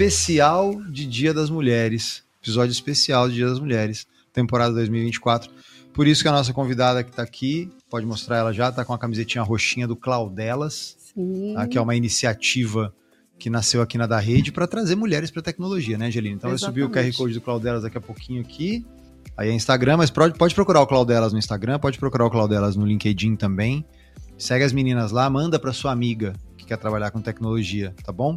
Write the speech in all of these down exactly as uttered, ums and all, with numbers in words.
especial de Dia das Mulheres. Episódio especial de Dia das Mulheres, temporada dois mil e vinte e quatro. Por isso que a nossa convidada que está aqui, pode mostrar ela já, está com a camisetinha roxinha do Claudelas, tá? Que é uma iniciativa que nasceu aqui na da Rede para trazer mulheres para a tecnologia, né, Angelina? Então Exatamente. Vai subir o Q R Code do Claudelas daqui a pouquinho aqui. Aí é Instagram, mas pode, pode procurar o Claudelas no Instagram, pode procurar o Claudelas no LinkedIn também. Segue as meninas lá, manda para sua amiga que quer trabalhar com tecnologia, tá bom?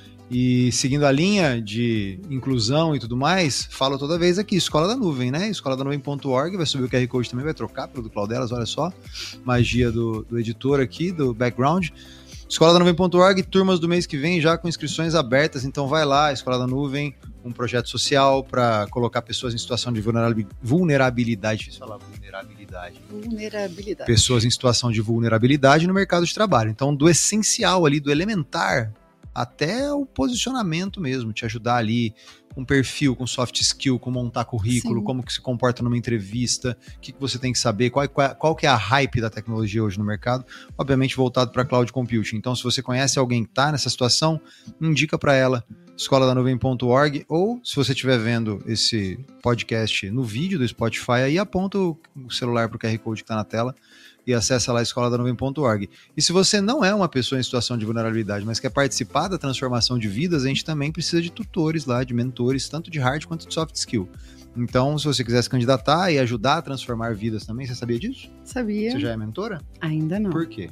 E seguindo a linha de inclusão e tudo mais, falo toda vez aqui, Escola da Nuvem, né? escola da nuvem ponto org, vai subir o Q R Code também, vai trocar pelo do Claudelas, olha só, magia do, do editor aqui, do background. escola da nuvem ponto org, turmas do mês que vem já com inscrições abertas, então vai lá, Escola da Nuvem, um projeto social para colocar pessoas em situação de vulnerabilidade, difícil falar vulnerabilidade. Vulnerabilidade. Pessoas em situação de vulnerabilidade no mercado de trabalho. Então, do essencial ali, do elementar, até o posicionamento mesmo, te ajudar ali com perfil, com soft skill, com montar currículo, Sim. como que se comporta numa entrevista, o que, que você tem que saber, qual, qual, qual que é a hype da tecnologia hoje no mercado, obviamente voltado para cloud computing. Então, se você conhece alguém que está nessa situação, indica para ela, escola da nuvem ponto org, ou se você estiver vendo esse podcast no vídeo do Spotify, aí aponta o celular para o Q R Code que está na tela, e acessa lá escola da nuvem ponto org. E se você não é uma pessoa em situação de vulnerabilidade, mas quer participar da transformação de vidas, a gente também precisa de tutores lá, de mentores, tanto de hard quanto de soft skill. Então, se você quiser se candidatar e ajudar a transformar vidas também, você sabia disso? Sabia. Você já é mentora? Ainda não. Por quê?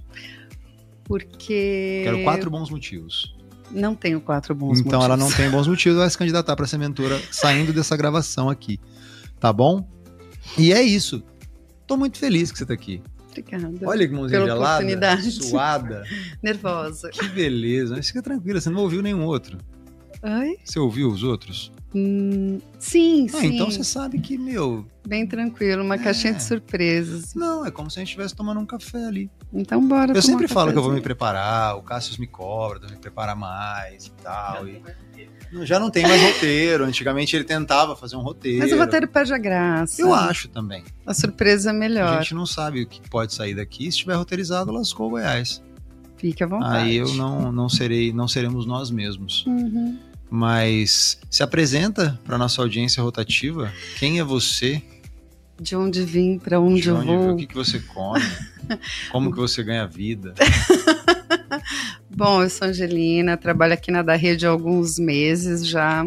Porque... Quero quatro bons motivos. Não tenho quatro bons então, motivos. Então, ela não tem bons motivos, vai se candidatar para ser mentora saindo dessa gravação aqui. Tá bom? E é isso. Tô muito feliz que você tá aqui. Obrigada. Olha que mãozinha gelada, suada. Nervosa. Que beleza. Mas fica tranquila, você não ouviu nenhum outro. Oi? Você ouviu os outros? Hum, sim, ah, sim. Então você sabe que, meu... Bem tranquilo, uma é... caixinha de surpresas. Não, é como se a gente estivesse tomando um café ali. Então bora Eu sempre um falo que eu vou me preparar, o Cássio me cobra, de me preparar mais e tal. E... Já não tem mais roteiro. Antigamente ele tentava fazer um roteiro. Mas o roteiro perde a graça. Eu acho também. A surpresa é melhor. A gente não sabe o que pode sair daqui. Se estiver roteirizado, lascou o Goiás. Fique à vontade. Aí eu não, não, serei, não seremos nós mesmos. Uhum. Mas se apresenta para nossa audiência rotativa. Quem é você? De onde vim, para onde, De onde eu vou. O que, que você come? Como que você ganha vida? Bom, eu sou Angelina, trabalho aqui na da Rede há alguns meses já.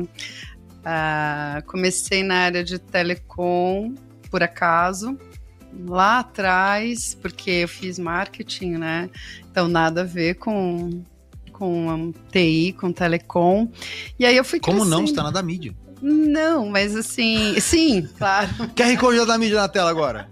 Ah, comecei na área de telecom, por acaso, lá atrás, porque eu fiz marketing, né? Então, nada a ver com, com T I, com telecom. E aí eu fui Como crescendo. não? Você está na da mídia. Não, mas assim, sim, claro. Q R Code da mídia na tela agora.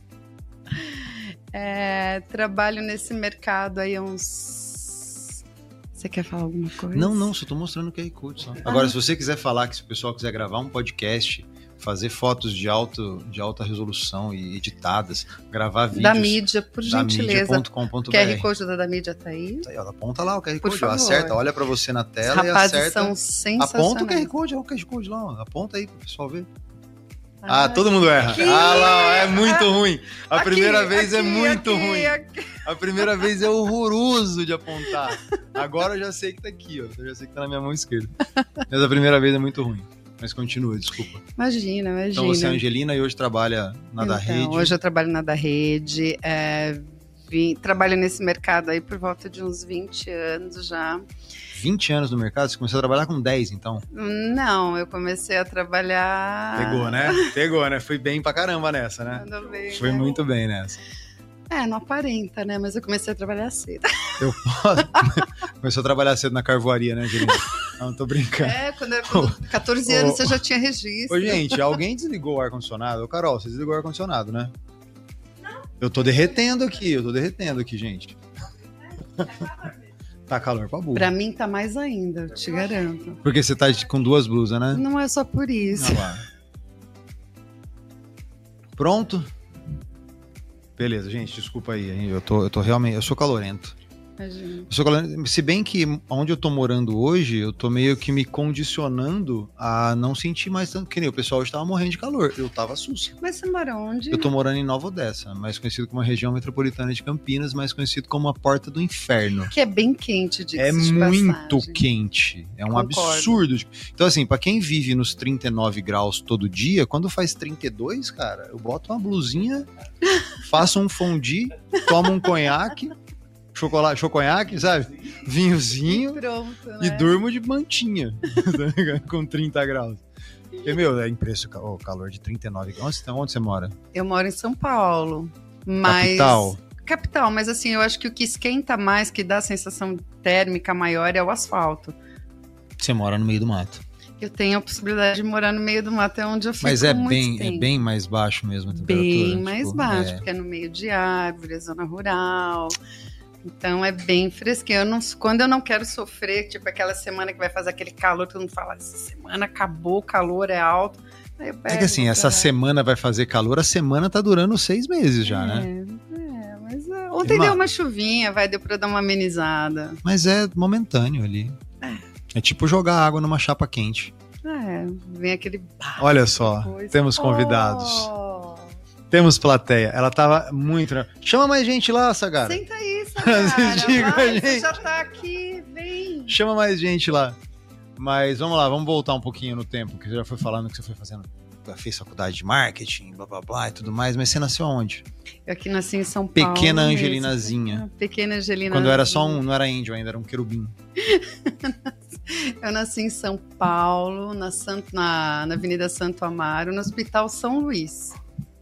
É, trabalho nesse mercado aí há uns... Você quer falar alguma coisa? Não, não, só tô mostrando o Q R Code só. Agora, ah. se você quiser falar, que se o pessoal quiser gravar um podcast, fazer fotos de, alto, de alta resolução e editadas, gravar vídeos... Da mídia, por da gentileza. mídia ponto com ponto b r. Q R Code da, da mídia tá aí? Tá aí, ó, aponta lá o Q R por Code, favor. Acerta, olha pra você na tela. Os rapazes e acerta. São sensacionais. Aponta o Q R Code, olha o Q R Code lá, ó. Aponta aí pro pessoal ver. Ah, ah, todo mundo erra. Aqui, ah lá, é muito ruim. A aqui, primeira vez aqui, é muito aqui, ruim. Aqui. A primeira vez é horroroso de apontar. Agora eu já sei que tá aqui, ó. Eu já sei que tá na minha mão esquerda. Mas a primeira vez é muito ruim. Mas continua, desculpa. Imagina, imagina. Então você é a Angelina e hoje trabalha na então, da Rede. Hoje eu trabalho na da Rede. É, vim, trabalho nesse mercado aí por volta de uns vinte anos já. vinte anos no mercado? Você começou a trabalhar com dez, então? Não, eu comecei a trabalhar... Pegou, né? Pegou, né? Fui bem pra caramba nessa, né? Bem, Foi né? muito bem nessa. É, não aparenta, né? Mas eu comecei a trabalhar cedo. Eu posso... Começou a trabalhar cedo na carvoaria, né, Angelina? Não, tô brincando. É, quando eu com catorze anos você já tinha registro. Ô, gente, alguém desligou o ar-condicionado? Ô, Carol, você desligou o ar-condicionado, né? Não. Eu tô derretendo aqui, eu tô derretendo aqui, gente. Tá calor pra burro. Pra mim tá mais ainda, eu te garanto. Porque você tá com duas blusas, né? Não é só por isso. Ah, Pronto? Beleza, gente, desculpa aí. Eu tô, eu tô realmente... Eu sou calorento. Imagina. Eu sou calorento, se bem que onde eu tô morando hoje, eu tô meio que me condicionando a não sentir mais tanto, que nem o pessoal estava morrendo de calor, eu tava sussa. Mas você mora onde? Eu tô morando em Nova Odessa, mais conhecido como a região metropolitana de Campinas, mais conhecido como a Porta do Inferno. Que é bem quente, de É de muito passagem. quente, é um Concordo. absurdo. Então assim, pra quem vive nos trinta e nove graus todo dia, quando faz trinta e dois, cara, eu boto uma blusinha, faço um fondue, tomo um conhaque, chocolate, choconhaque, sabe? Vinhozinho E pronto, né? e durmo de mantinha com trinta graus. Porque, meu, é impressionante o calor de trinta e nove graus. Onde você mora? Eu moro em São Paulo, mas... Capital? Capital, mas assim, eu acho que o que esquenta mais, que dá a sensação térmica maior é o asfalto. Você mora no meio do mato. Eu tenho a possibilidade de morar no meio do mato, é onde eu fico Mas é muito bem, tempo. é bem mais baixo mesmo a temperatura. Bem mais tipo, baixo, é... porque é no meio de árvore, é zona rural. Então é bem fresquinho. Eu não, quando eu não quero sofrer, tipo aquela semana que vai fazer aquele calor, todo mundo fala, essa semana acabou, o calor é alto. Aí eu É que assim, essa pra... semana vai fazer calor, a semana tá durando seis meses já, é, né? É, mas é, ontem Irmã, deu uma chuvinha, vai, deu pra dar uma amenizada. Mas é momentâneo ali. É. É tipo jogar água numa chapa quente. É, vem aquele... Olha só, Depois. temos convidados. Oh, Temos plateia. Ela tava muito... Chama mais gente lá, Sagara. senta aí, Sagara. Assistir com a Vai, você gente. já tá aqui, vem. Chama mais gente lá. Mas vamos lá, vamos voltar um pouquinho no tempo, que você já foi falando que você foi fazendo... Fez faculdade de marketing, blá blá blá e tudo mais, mas você nasceu aonde? Eu aqui nasci em São Paulo. Pequena mesmo. Angelinazinha. Pequena Angelina. Quando eu era só um, não era índio ainda, era um querubim. Eu nasci em São Paulo, na, Sant... na... na Avenida Santo Amaro, no Hospital São Luís.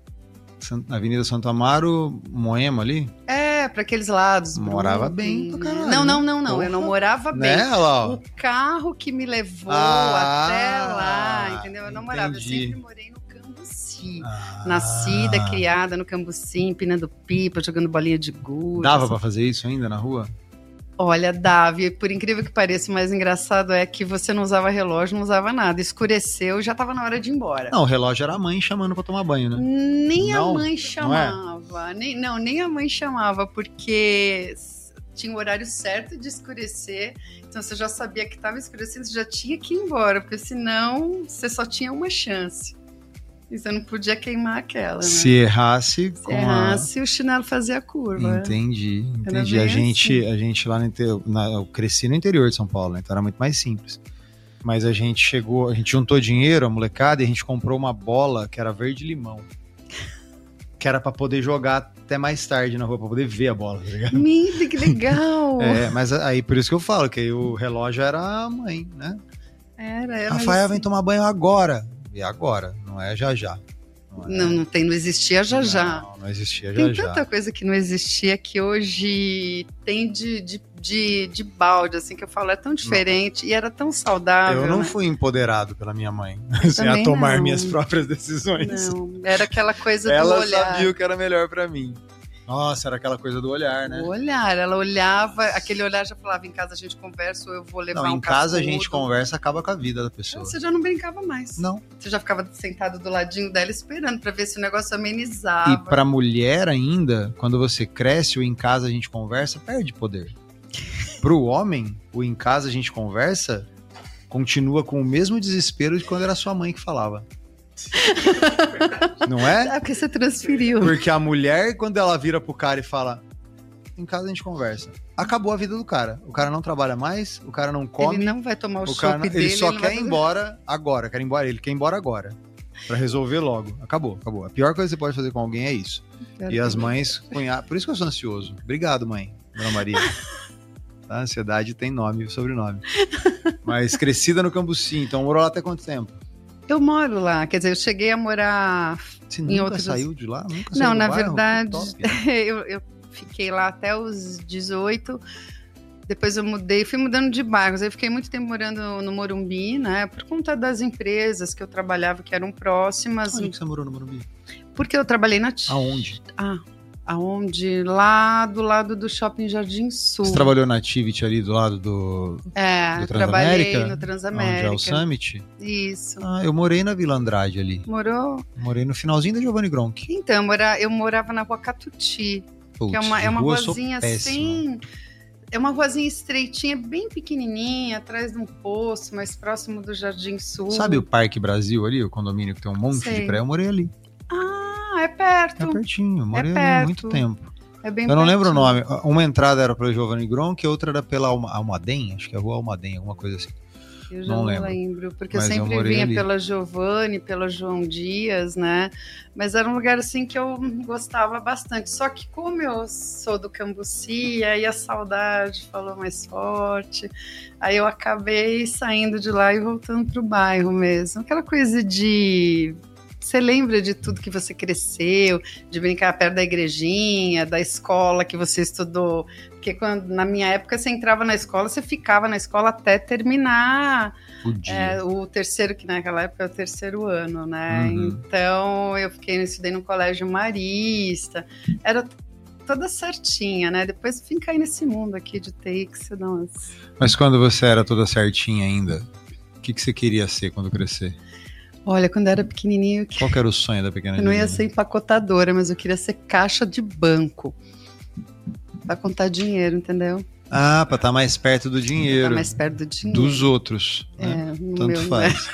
Avenida Santo Amaro, Moema ali? É, para aqueles lados. Morava Brooklyn, bem pra né? caralho, Não, não, né? não, não. Porra. Eu não morava bem. Né, lá, ó. O carro que me levou Ah, até lá, entendeu? Eu não morava. Eu entendi. sempre morei no Cambuci. Ah. Nascida, criada no Cambuci, empinando pipa, jogando bolinha de gude. Dava assim. pra fazer isso ainda na rua? Olha, dava. E por incrível que pareça, o mais engraçado é que você não usava relógio, não usava nada. Escureceu, já tava na hora de ir embora. Não, o relógio era a mãe chamando pra tomar banho, né? Nem Não? a mãe Não é? chamava. Nem, não, nem a mãe chamava, porque tinha o horário certo de escurecer. Então você já sabia que estava escurecendo, você já tinha que ir embora, porque senão você só tinha uma chance. E você não podia queimar aquela, né? Se errasse Se com errasse, o chinelo fazia a curva. a... Entendi, Era entendi. bem A gente, assim. a gente lá no interior, na, eu cresci no interior de São Paulo, né? Então era muito mais simples. Mas a gente chegou, a gente juntou dinheiro, a molecada, e a gente comprou uma bola que era verde-limão. Que era pra poder jogar até mais tarde na rua, pra poder ver a bola, tá ligado? Minha, que legal! É, mas aí por isso que eu falo, que aí o relógio era a mãe, né? Era, era. Rafael, mas- vem tomar banho agora. E agora, não é já já. Não, é- Não, não tem, não existia já já. Não, não existia já Tem já. tanta coisa que não existia que hoje tem de, de, de, de balde, assim, que eu falo, é tão diferente e era tão saudável. Eu não né? fui empoderado pela minha mãe assim, a também tomar não. minhas próprias decisões. Não, era aquela coisa Ela do olhar. sabia o que era melhor pra mim. Nossa, era aquela coisa do olhar, né? O olhar, ela olhava, aquele olhar já falava, em casa a gente conversa ou eu vou levar Não, um em casa a cascudo. gente conversa, acaba com a vida da pessoa. Você já não brincava mais. Não. Você já ficava sentado do ladinho dela esperando pra ver se o negócio amenizava. E pra mulher ainda, quando você cresce, o em casa a gente conversa, perde poder. Pro homem, o em casa a gente conversa continua com o mesmo desespero de quando era sua mãe que falava. Não é? Ah, porque você transferiu. Porque a mulher, quando ela vira pro cara e fala, em casa a gente conversa, acabou a vida do cara. O cara não trabalha mais, o cara não come. Ele não vai tomar o, o cara, chopp ele dele. só não quer vai ir fazer- embora agora, quer ir embora, ele quer ir embora agora. Pra resolver logo. Acabou, acabou. A pior coisa que você pode fazer com alguém é isso. E as mães, cunhadas. Por isso que eu sou ansioso. Obrigado, mãe, Dona Maria. A ansiedade tem nome e sobrenome. Mas crescida no Cambuci, então morou lá até quanto tempo? Eu moro lá, quer dizer, eu cheguei a morar. Você Em nunca outros- saiu de lá? Nunca saiu Não, do na bairro? verdade, Que top. eu, eu fiquei lá até os dezoito. Depois eu mudei, fui mudando de bairros. Eu fiquei muito tempo morando no Morumbi, né? Por conta das empresas que eu trabalhava que eram próximas. Onde que você morou no Morumbi? Porque eu trabalhei na T. Aonde? Ah, aonde? Lá do lado do Shopping Jardim Sul. Você trabalhou na Activity ali do lado do, É, do trabalhei Transamérica? no Onde Transamérica. é o Summit? Isso. Ah, eu morei na Vila Andrade ali. Morou? Morei no finalzinho da Giovanni Gronk. Então, eu, mora, eu morava na Rua Catuti, Putz, que é uma, de é uma rua eu sou ruazinha péssimo. assim. é uma ruazinha estreitinha, bem pequenininha, atrás de um poço, mais próximo do Jardim Sul. Sabe o Parque Brasil ali, o condomínio que tem um monte Sei. de prédio? Eu morei ali. Ah, é perto. É pertinho, morei É ali há perto. muito tempo. É bem Eu não lembro o pertinho. nome. Uma entrada era pela Giovanni Gronchi, outra era pela Alma- Almaden, acho que é a Rua Almaden, alguma coisa assim. Eu já Não não, lembro. lembro, porque Mas eu eu sempre morei vinha ali. pela Giovanni, pela João Dias, né? Mas era um lugar assim que eu gostava bastante. Só que como eu sou do Cambuci, aí a saudade falou mais forte. Aí eu acabei saindo de lá e voltando pro bairro mesmo. Aquela coisa de... Você lembra de tudo que você cresceu, de brincar perto da igrejinha, da escola que você estudou. Porque quando, na minha época, você entrava na escola, você ficava na escola até terminar O dia. é, o terceiro, que naquela época é o terceiro ano, né? Uhum. Então, eu fiquei, eu estudei no colégio marista, era toda certinha, né? Depois vim cair nesse mundo aqui de T X, nossa. Mas quando você era toda certinha ainda, o que, que você queria ser quando crescer? Olha, quando eu era pequenininho, Qual que era o sonho da pequena eu não ia Angelina? ser empacotadora, mas eu queria ser caixa de banco. Pra contar dinheiro, entendeu? Ah, pra estar mais perto do dinheiro. Tá mais perto do dinheiro. Dos outros. Né? É, no Tanto meu, faz.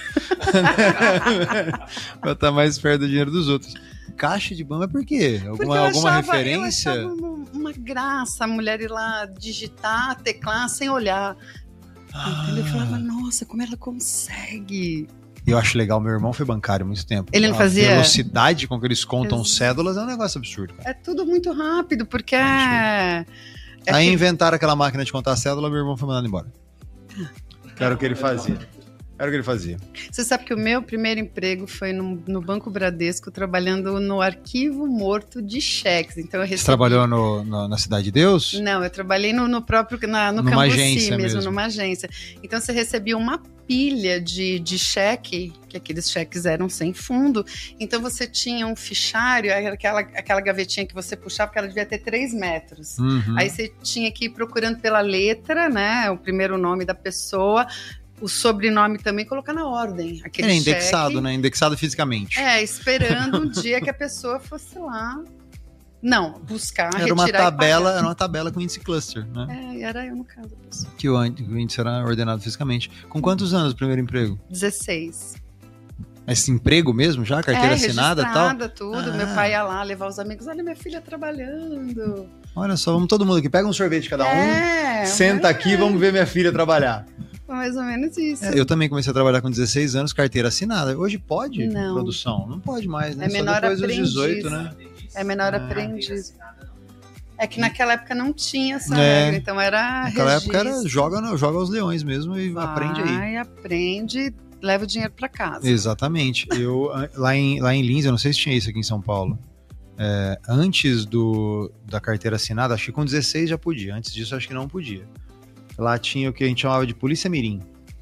Pra estar mais perto do dinheiro dos outros. Caixa de banco, mas por quê? Porque Alguma, eu alguma achava, referência? Eu achava uma, uma graça a mulher ir lá digitar, teclar sem olhar. Ah, Entendeu? Eu falava, nossa, como ela consegue? eu acho legal, meu irmão foi bancário há muito tempo. Ele não A fazia- velocidade com que eles contam Ex- cédulas é um negócio absurdo, cara. É tudo muito rápido, porque é... é Aí que- inventaram aquela máquina de contar cédula, meu irmão foi mandado embora. Era o que ele fazia. Era o que ele fazia. Você sabe que o meu primeiro emprego foi no, no Banco Bradesco, trabalhando no arquivo morto de cheques. Então eu recebi... Você trabalhou no, no- na Cidade de Deus? Não, eu trabalhei no, no próprio, na, no Numa Cambuci agência mesmo, mesmo. numa agência. Então você recebia uma pilha de, de cheque, que aqueles cheques eram sem fundo. Então você tinha um fichário, aquela, aquela gavetinha que você puxava, que ela devia ter três metros. Uhum. Aí você tinha que ir procurando pela letra, né? O primeiro nome da pessoa, o sobrenome também, colocar na ordem. Aquele Era indexado, cheque. né? Indexado fisicamente. É, esperando um dia que a pessoa fosse lá. Não, buscar, Era uma retirar e tabela, pagar. era uma tabela com índice cluster, né? É, era eu no caso, a pessoa. Que o ân- o índice era ordenado fisicamente. Com quantos anos o primeiro emprego? dezesseis. Esse emprego mesmo já? Carteira é, assinada e tal? registrada, tudo. Ah. Meu pai ia lá levar os amigos. Olha, minha filha trabalhando. Olha só, vamos todo mundo aqui. Pega um sorvete cada um, É, senta é, aqui e vamos ver minha filha trabalhar. foi mais ou menos isso. É, eu também comecei a trabalhar com dezesseis anos, carteira assinada. Hoje pode Não. produção? Não pode mais, né? É Só menor depois dos aprendiz. dezoito, né? É menor Ah. aprendiz. É que naquela época não tinha essa É. regra, então era Naquela registro. época era joga, no- joga aos leões mesmo e aprende aí. Vai, aprende, leva o dinheiro pra casa. Exatamente. Eu, an- lá, em, lá em Lins, eu não sei se tinha isso aqui em São Paulo. É, antes do, da carteira assinada, acho que com dezesseis já podia. Antes disso, acho que não podia. Lá tinha o que a gente chamava de Polícia Mirim.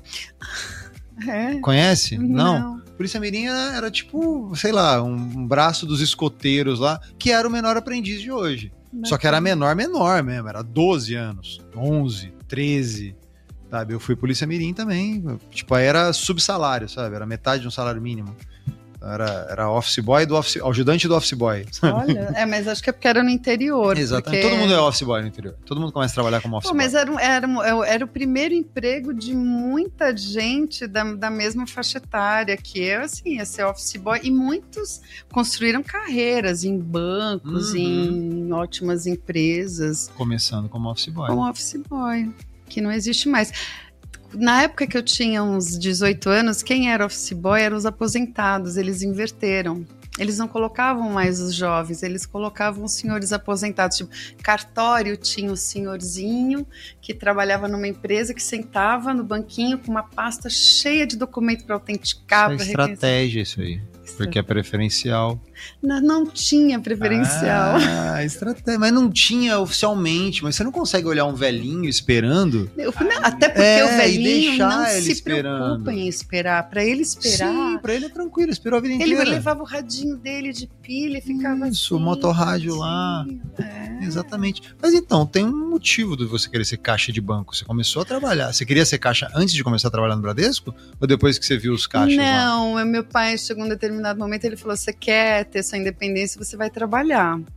É. Conhece? Não. Não. Polícia Mirim era, era tipo, sei lá, um, um braço dos escoteiros lá, que era o menor aprendiz de hoje. Só que era menor, menor mesmo. Era doze anos, onze, treze, sabe? Eu fui Polícia Mirim também. Tipo, aí era subsalário, sabe? Era metade de um salário mínimo. Era, era office boy do office, ajudante do office boy. Olha, é, mas acho que é porque era no interior. Exatamente. porque- Todo mundo é office boy no interior. Todo mundo começa a trabalhar como office Pô, mas boy. era, um- era, um- era o primeiro emprego de muita gente da, da mesma faixa etária, que eu, assim, ia ser office boy. E muitos construíram carreiras em bancos, Uhum. em ótimas empresas, Começando como office boy. como office boy, que não existe mais. Na época que eu tinha uns dezoito anos, quem era office boy eram os aposentados, eles inverteram. Eles não colocavam mais os jovens, eles colocavam os senhores aposentados. Tipo, cartório tinha o senhorzinho que trabalhava numa empresa que sentava no banquinho com uma pasta cheia de documento para autenticar. Isso é pra estratégia isso aí. Porque é preferencial. Não, não tinha preferencial. Ah, estratégia. Mas não tinha oficialmente. Mas você não consegue olhar um velhinho esperando? Eu- não, até porque É, o e velhinho deixar não ele se esperando. preocupa em esperar. Para ele esperar, Sim, pra ele é tranquilo. Esperou a vida ele inteira. levava o radinho dele de pilha e ficava Isso, assim, motorrádio lá. É. Exatamente. Mas então, tem um motivo de você querer ser caixa de banco. Você começou a trabalhar. Você queria ser caixa antes de começar a trabalhar no Bradesco? Ou depois que você viu os caixas lá? Não, meu pai chegou em um determinado momento, ele falou, você quer ter sua independência, você vai trabalhar.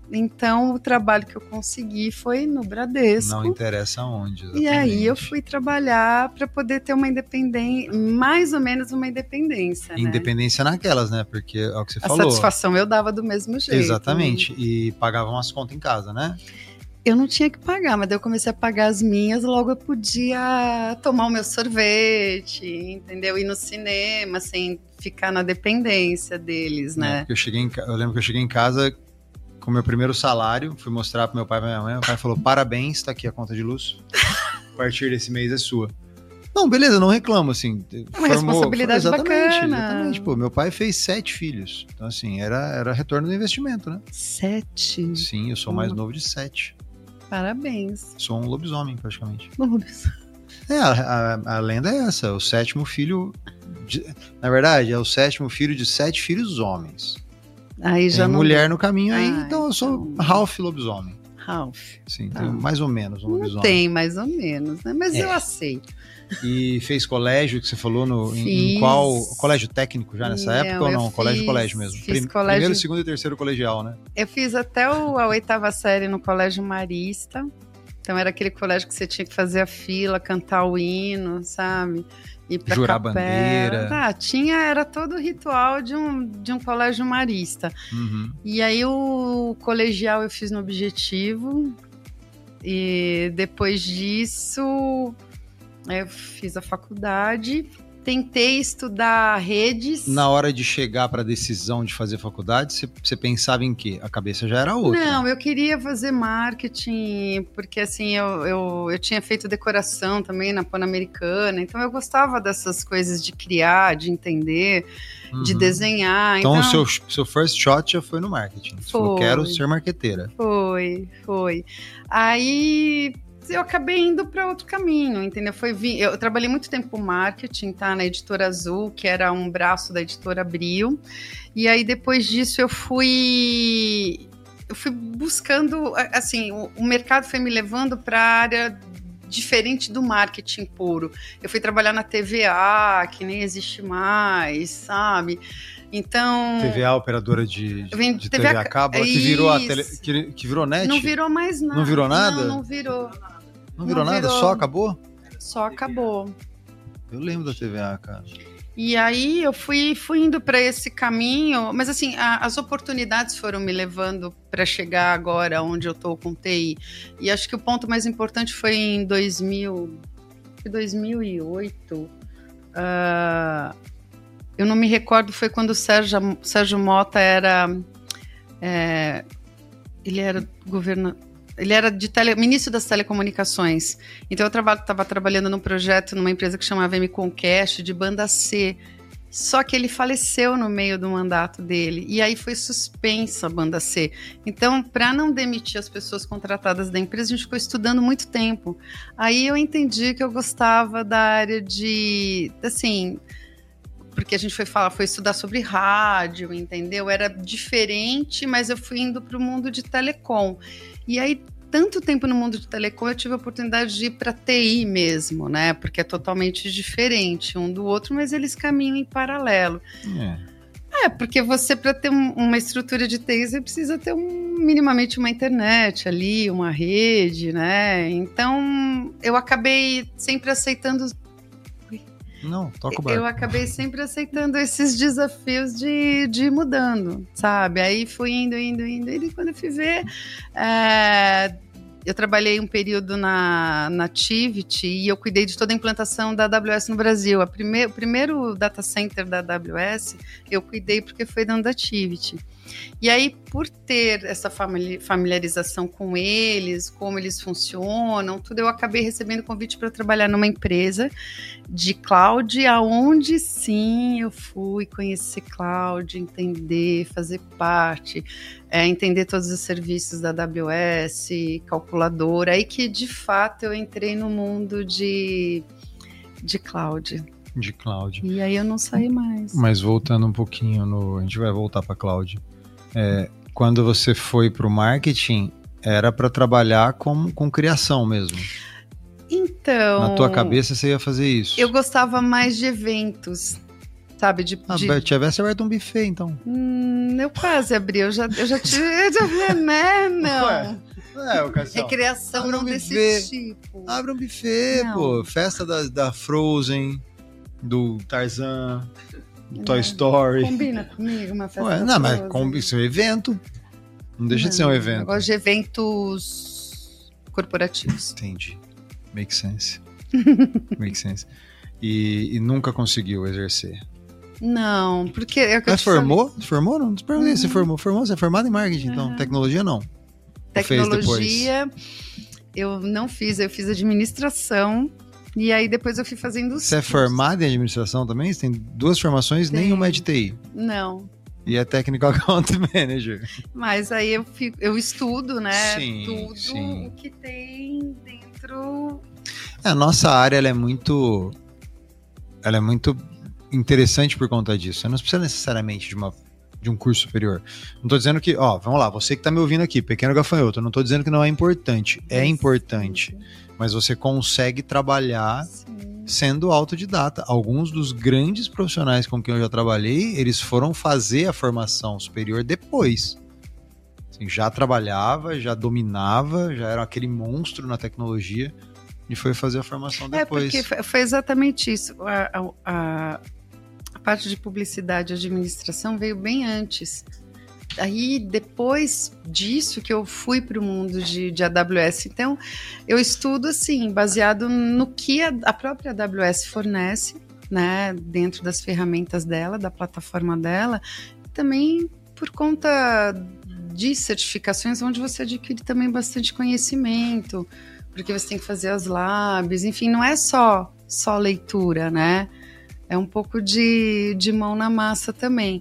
Então, o trabalho que eu consegui foi no Bradesco. Não interessa onde, exatamente. E aí eu fui trabalhar para poder ter uma independência, mais ou menos uma independência, né? Independência naquelas, né? Porque é o que você A falou. A satisfação eu dava do mesmo jeito. Exatamente. E pagavam as contas em casa, né? Eu não tinha que pagar, mas daí eu comecei a pagar as minhas, logo eu podia tomar o meu sorvete, entendeu? Ir no cinema, sem ficar na dependência deles, né? É, porque eu, cheguei em, eu lembro que eu cheguei em casa com o meu primeiro salário, fui mostrar pro meu pai e pra minha mãe, meu pai falou, parabéns, tá aqui a conta de luz, a partir desse mês é sua. Não, beleza, não reclamo, assim. É uma formou, responsabilidade foi, exatamente, bacana. Exatamente, pô, meu pai fez sete filhos, então assim, era, era retorno do investimento, né? Sete? Sim, eu sou o mais novo de sete. Parabéns. Sou um lobisomem, praticamente. Lobisomem. É, a, a, a lenda é essa, o sétimo filho, de, na verdade, é o sétimo filho de sete filhos homens. Aí já tem não... mulher no caminho aí, ah, então eu sou então... Ralph lobisomem. Ralph. Sim, tá. tem mais ou menos um lobisomem. Tem mais ou menos, né? Mas é. eu aceito. E fez colégio, que você falou, no, em, em qual? Colégio técnico já nessa não, época ou não? Colégio, fiz, colégio mesmo. Prim, colégio... Primeiro, segundo e terceiro colegial, né? Eu fiz até o, a oitava série no Colégio Marista. Então era aquele colégio que você tinha que fazer a fila, cantar o hino, sabe? Ir pra jurar capela. Bandeira. Ah, tinha, era todo o ritual de um, de um colégio marista. Uhum. E aí o colegial eu fiz no Objetivo. E depois disso eu fiz a faculdade. Tentei estudar redes. Na hora de chegar para a decisão de fazer faculdade, você, você pensava em quê? A cabeça já era outra. Não, eu queria fazer marketing, porque assim, eu, eu, eu tinha feito decoração também na Pan-Americana, então eu gostava dessas coisas de criar, de entender, uhum. de desenhar. Então, então o seu, seu first shot já foi no marketing. Você falou, quero ser marqueteira. Foi, foi. Aí... eu acabei indo para outro caminho, entendeu? Foi vi... Eu trabalhei muito tempo com marketing, tá? Na Editora Azul, que era um braço da Editora Abril. E aí, depois disso, eu fui... Eu fui buscando... Assim, o, o mercado foi me levando para a área diferente do marketing puro. Eu fui trabalhar na T V A, que nem existe mais, sabe? Então... T V A, operadora de, de, de T V A cabo, isso. que virou a tele, que, que virou net? Não virou mais nada. Não virou nada? Não, não virou. Não virou não nada? Virou... Só acabou? Só acabou. Eu lembro da T V A, cara. E aí eu fui, fui indo para esse caminho, mas assim, a, as oportunidades foram me levando para chegar agora onde eu estou com T I. E acho que o ponto mais importante foi em dois mil, dois mil e oito. Uh, eu não me recordo, foi quando o Sérgio, Sérgio Mota era... É, ele era governador... Ele era de tele, ministro das telecomunicações. Então eu estava traba, trabalhando num projeto numa empresa que chamava M Concast, de banda C. Só que ele faleceu no meio do mandato dele. E aí foi suspensa a banda C. Então, para não demitir as pessoas contratadas da empresa, a gente ficou estudando muito tempo. Aí eu entendi que eu gostava da área de... assim... porque a gente foi falar, foi estudar sobre rádio, entendeu? Era diferente, mas eu fui indo para o mundo de telecom. E aí, tanto tempo no mundo de telecom, eu tive a oportunidade de ir para T I mesmo, né? Porque é totalmente diferente um do outro, mas eles caminham em paralelo. É, é porque você, para ter um, uma estrutura de T I, você precisa ter um, minimamente uma internet ali, uma rede, né? Então, eu acabei sempre aceitando... Não, toca o barco. Eu acabei sempre aceitando esses desafios de, de ir mudando, sabe? Aí fui indo, indo, indo, e quando eu fui ver, é, eu trabalhei um período na, na Tivity e eu cuidei de toda a implantação da A W S no Brasil. A prime, o primeiro data center da A W S eu cuidei porque foi dentro da Tivity. E aí, por ter essa familiarização com eles, como eles funcionam, tudo, eu acabei recebendo convite para trabalhar numa empresa de cloud, aonde sim eu fui conhecer cloud, entender, fazer parte, é, entender todos os serviços da A W S, calculadora, aí que de fato eu entrei no mundo de, de cloud. De cloud. E aí eu não saí mais. Mas voltando um pouquinho, no, a gente vai voltar para cloud. É, quando você foi para o marketing, era para trabalhar com, com criação mesmo? Então... Na tua cabeça você ia fazer isso? Eu gostava mais de eventos. sabe? De, Ah, de... tivesse aberto um buffet, então. Hum, eu quase abri, eu já, eu já tive, né? Não. Ué, é, o Cassião. Recreação Abre não um desse buffet. tipo. Abre um buffet, Não. pô. Festa da, da Frozen, do Tarzan, do Não. Toy Story. Combina comigo uma festa Ué, da não, mas Frozen. com, isso é um evento. Não deixa Não, de ser um Eu evento. gosto de eventos corporativos. Entendi. Make sense. Make sense. E, e nunca conseguiu exercer. Não, porque... É o que eu Mas te formou? Formou? Não te perguntei Uhum. se formou. Formou? Você é formado em marketing, então. Uhum. Tecnologia, não. Tecnologia, eu não fiz, eu fiz administração e aí depois eu fui fazendo os Você é cursos. formado em administração também? Você tem duas formações, Tenho. nenhuma é de T I. Não, E é Technical Account Manager. mas aí eu, fico, eu estudo, né, Sim, tudo sim. o que tem dentro... A nossa área ela é muito. Ela é muito interessante por conta disso. Você não precisa necessariamente de uma. De um curso superior. Não tô dizendo que, ó, vamos lá, você que tá me ouvindo aqui, pequeno gafanhoto, eu não tô dizendo que não é importante, é importante, mas você consegue trabalhar Sim. sendo autodidata. Alguns dos grandes profissionais com quem eu já trabalhei, eles foram fazer a formação superior depois. Assim, já trabalhava, já dominava, já era aquele monstro na tecnologia e foi fazer a formação depois. É, porque foi exatamente isso. A, a, a... A parte de publicidade e administração veio bem antes. Aí, depois disso, que eu fui para o mundo de, de A W S. Então, eu estudo, assim, baseado no que a, a própria A W S fornece, né, dentro das ferramentas dela, da plataforma dela, e também por conta de certificações, onde você adquire também bastante conhecimento, porque você tem que fazer as labs, enfim, não é só, só leitura, né? É um pouco de, de mão na massa também.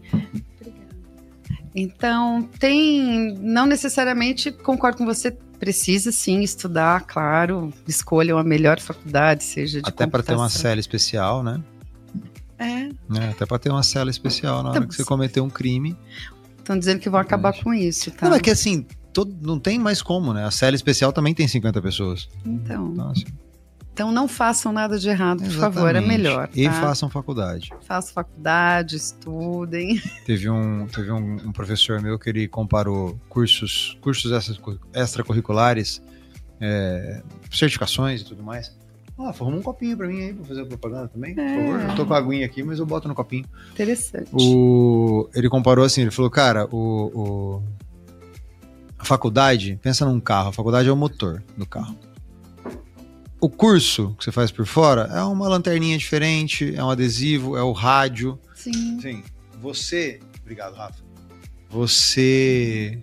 Então, tem... Não necessariamente, concordo com você, precisa sim estudar, claro. Escolham a melhor faculdade, seja de Até para ter uma computação. cela especial, né? É. É, até para ter uma cela especial na hora Então, que você cometer um crime. Estão dizendo que vão acabar com isso, tá? Não, é que assim, todo, não tem mais como, né? A cela especial também tem cinquenta pessoas. Então, Então, assim, então não façam nada de errado, por exatamente. favor, é melhor. Tá? E façam faculdade. Façam faculdade, estudem. Teve um, teve um, um professor meu que ele comparou cursos, cursos extracurriculares, é, certificações e tudo mais. Ah, arruma um copinho pra mim aí, pra fazer a propaganda também, por É. favor. Eu tô com a aguinha aqui, mas eu boto no copinho. Interessante. O, ele comparou assim, ele falou, cara, o, o, a faculdade, pensa num carro, a faculdade é o motor do carro. O curso que você faz por fora é uma lanterninha diferente, é um adesivo, é o rádio. Sim. Sim. Você... Obrigado, Rafa. Você...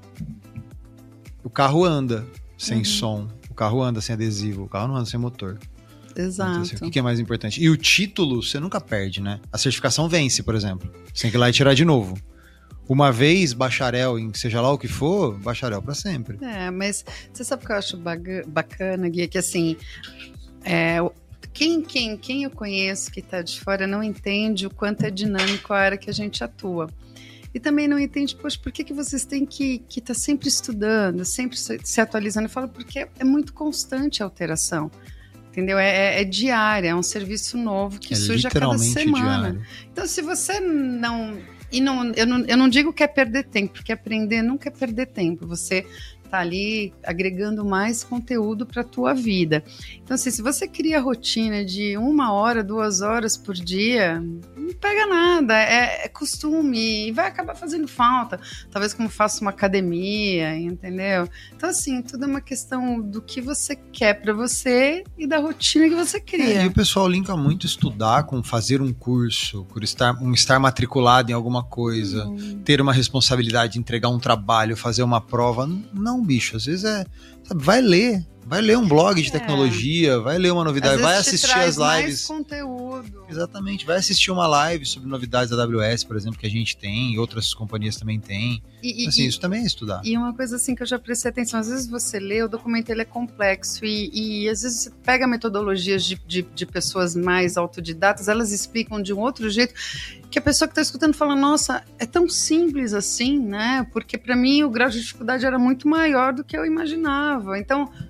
O carro anda sem Uhum. som, o carro anda sem adesivo, o carro não anda sem motor. Exato. Então, assim, o que é mais importante? E o título você nunca perde, né? A certificação vence, por exemplo. Você tem que ir lá e tirar de novo. Uma vez bacharel em seja lá o que for, bacharel pra sempre. É, mas você sabe o que eu acho baga- bacana, Gui? Que assim, é, quem, quem, quem eu conheço que tá de fora não entende o quanto é dinâmico a área que a gente atua. E também não entende, poxa, por que, que vocês têm que estar que tá sempre estudando, sempre se, se atualizando? Eu falo, porque é muito constante a alteração. Entendeu? É, é, é diária, é um serviço novo que É surge a cada literalmente semana. diário. Então, se você não... E não, eu, não, eu não digo que é perder tempo, porque aprender nunca é perder tempo. Você tá ali agregando mais conteúdo para a tua vida. Então, assim, se você cria rotina de uma hora, duas horas por dia, não pega nada, é, é costume e vai acabar fazendo falta. Talvez como faça uma academia, entendeu? Então, assim, tudo é uma questão do que você quer para você e da rotina que você cria. É, e o pessoal linka muito estudar com fazer um curso, por estar, um estar matriculado em alguma coisa, Hum. ter uma responsabilidade de entregar um trabalho, fazer uma prova. Não, bicho, às vezes é... Sabe, vai ler, vai ler um blog de É. tecnologia, vai ler uma novidade, Às vai vezes te assistir traz as mais lives. conteúdo. Exatamente, vai assistir uma live sobre novidades da A W S, por exemplo, que a gente tem, e outras companhias também têm. E, e- Assim, e- isso também é estudar. E uma coisa assim que eu já prestei atenção, às vezes você lê, o documento ele é complexo e, e às vezes você pega metodologias de, de, de pessoas mais autodidatas, elas explicam de um outro jeito, que a pessoa que está escutando fala, nossa, é tão simples assim, né? Porque para mim o grau de dificuldade era muito maior do que eu imaginava. Então,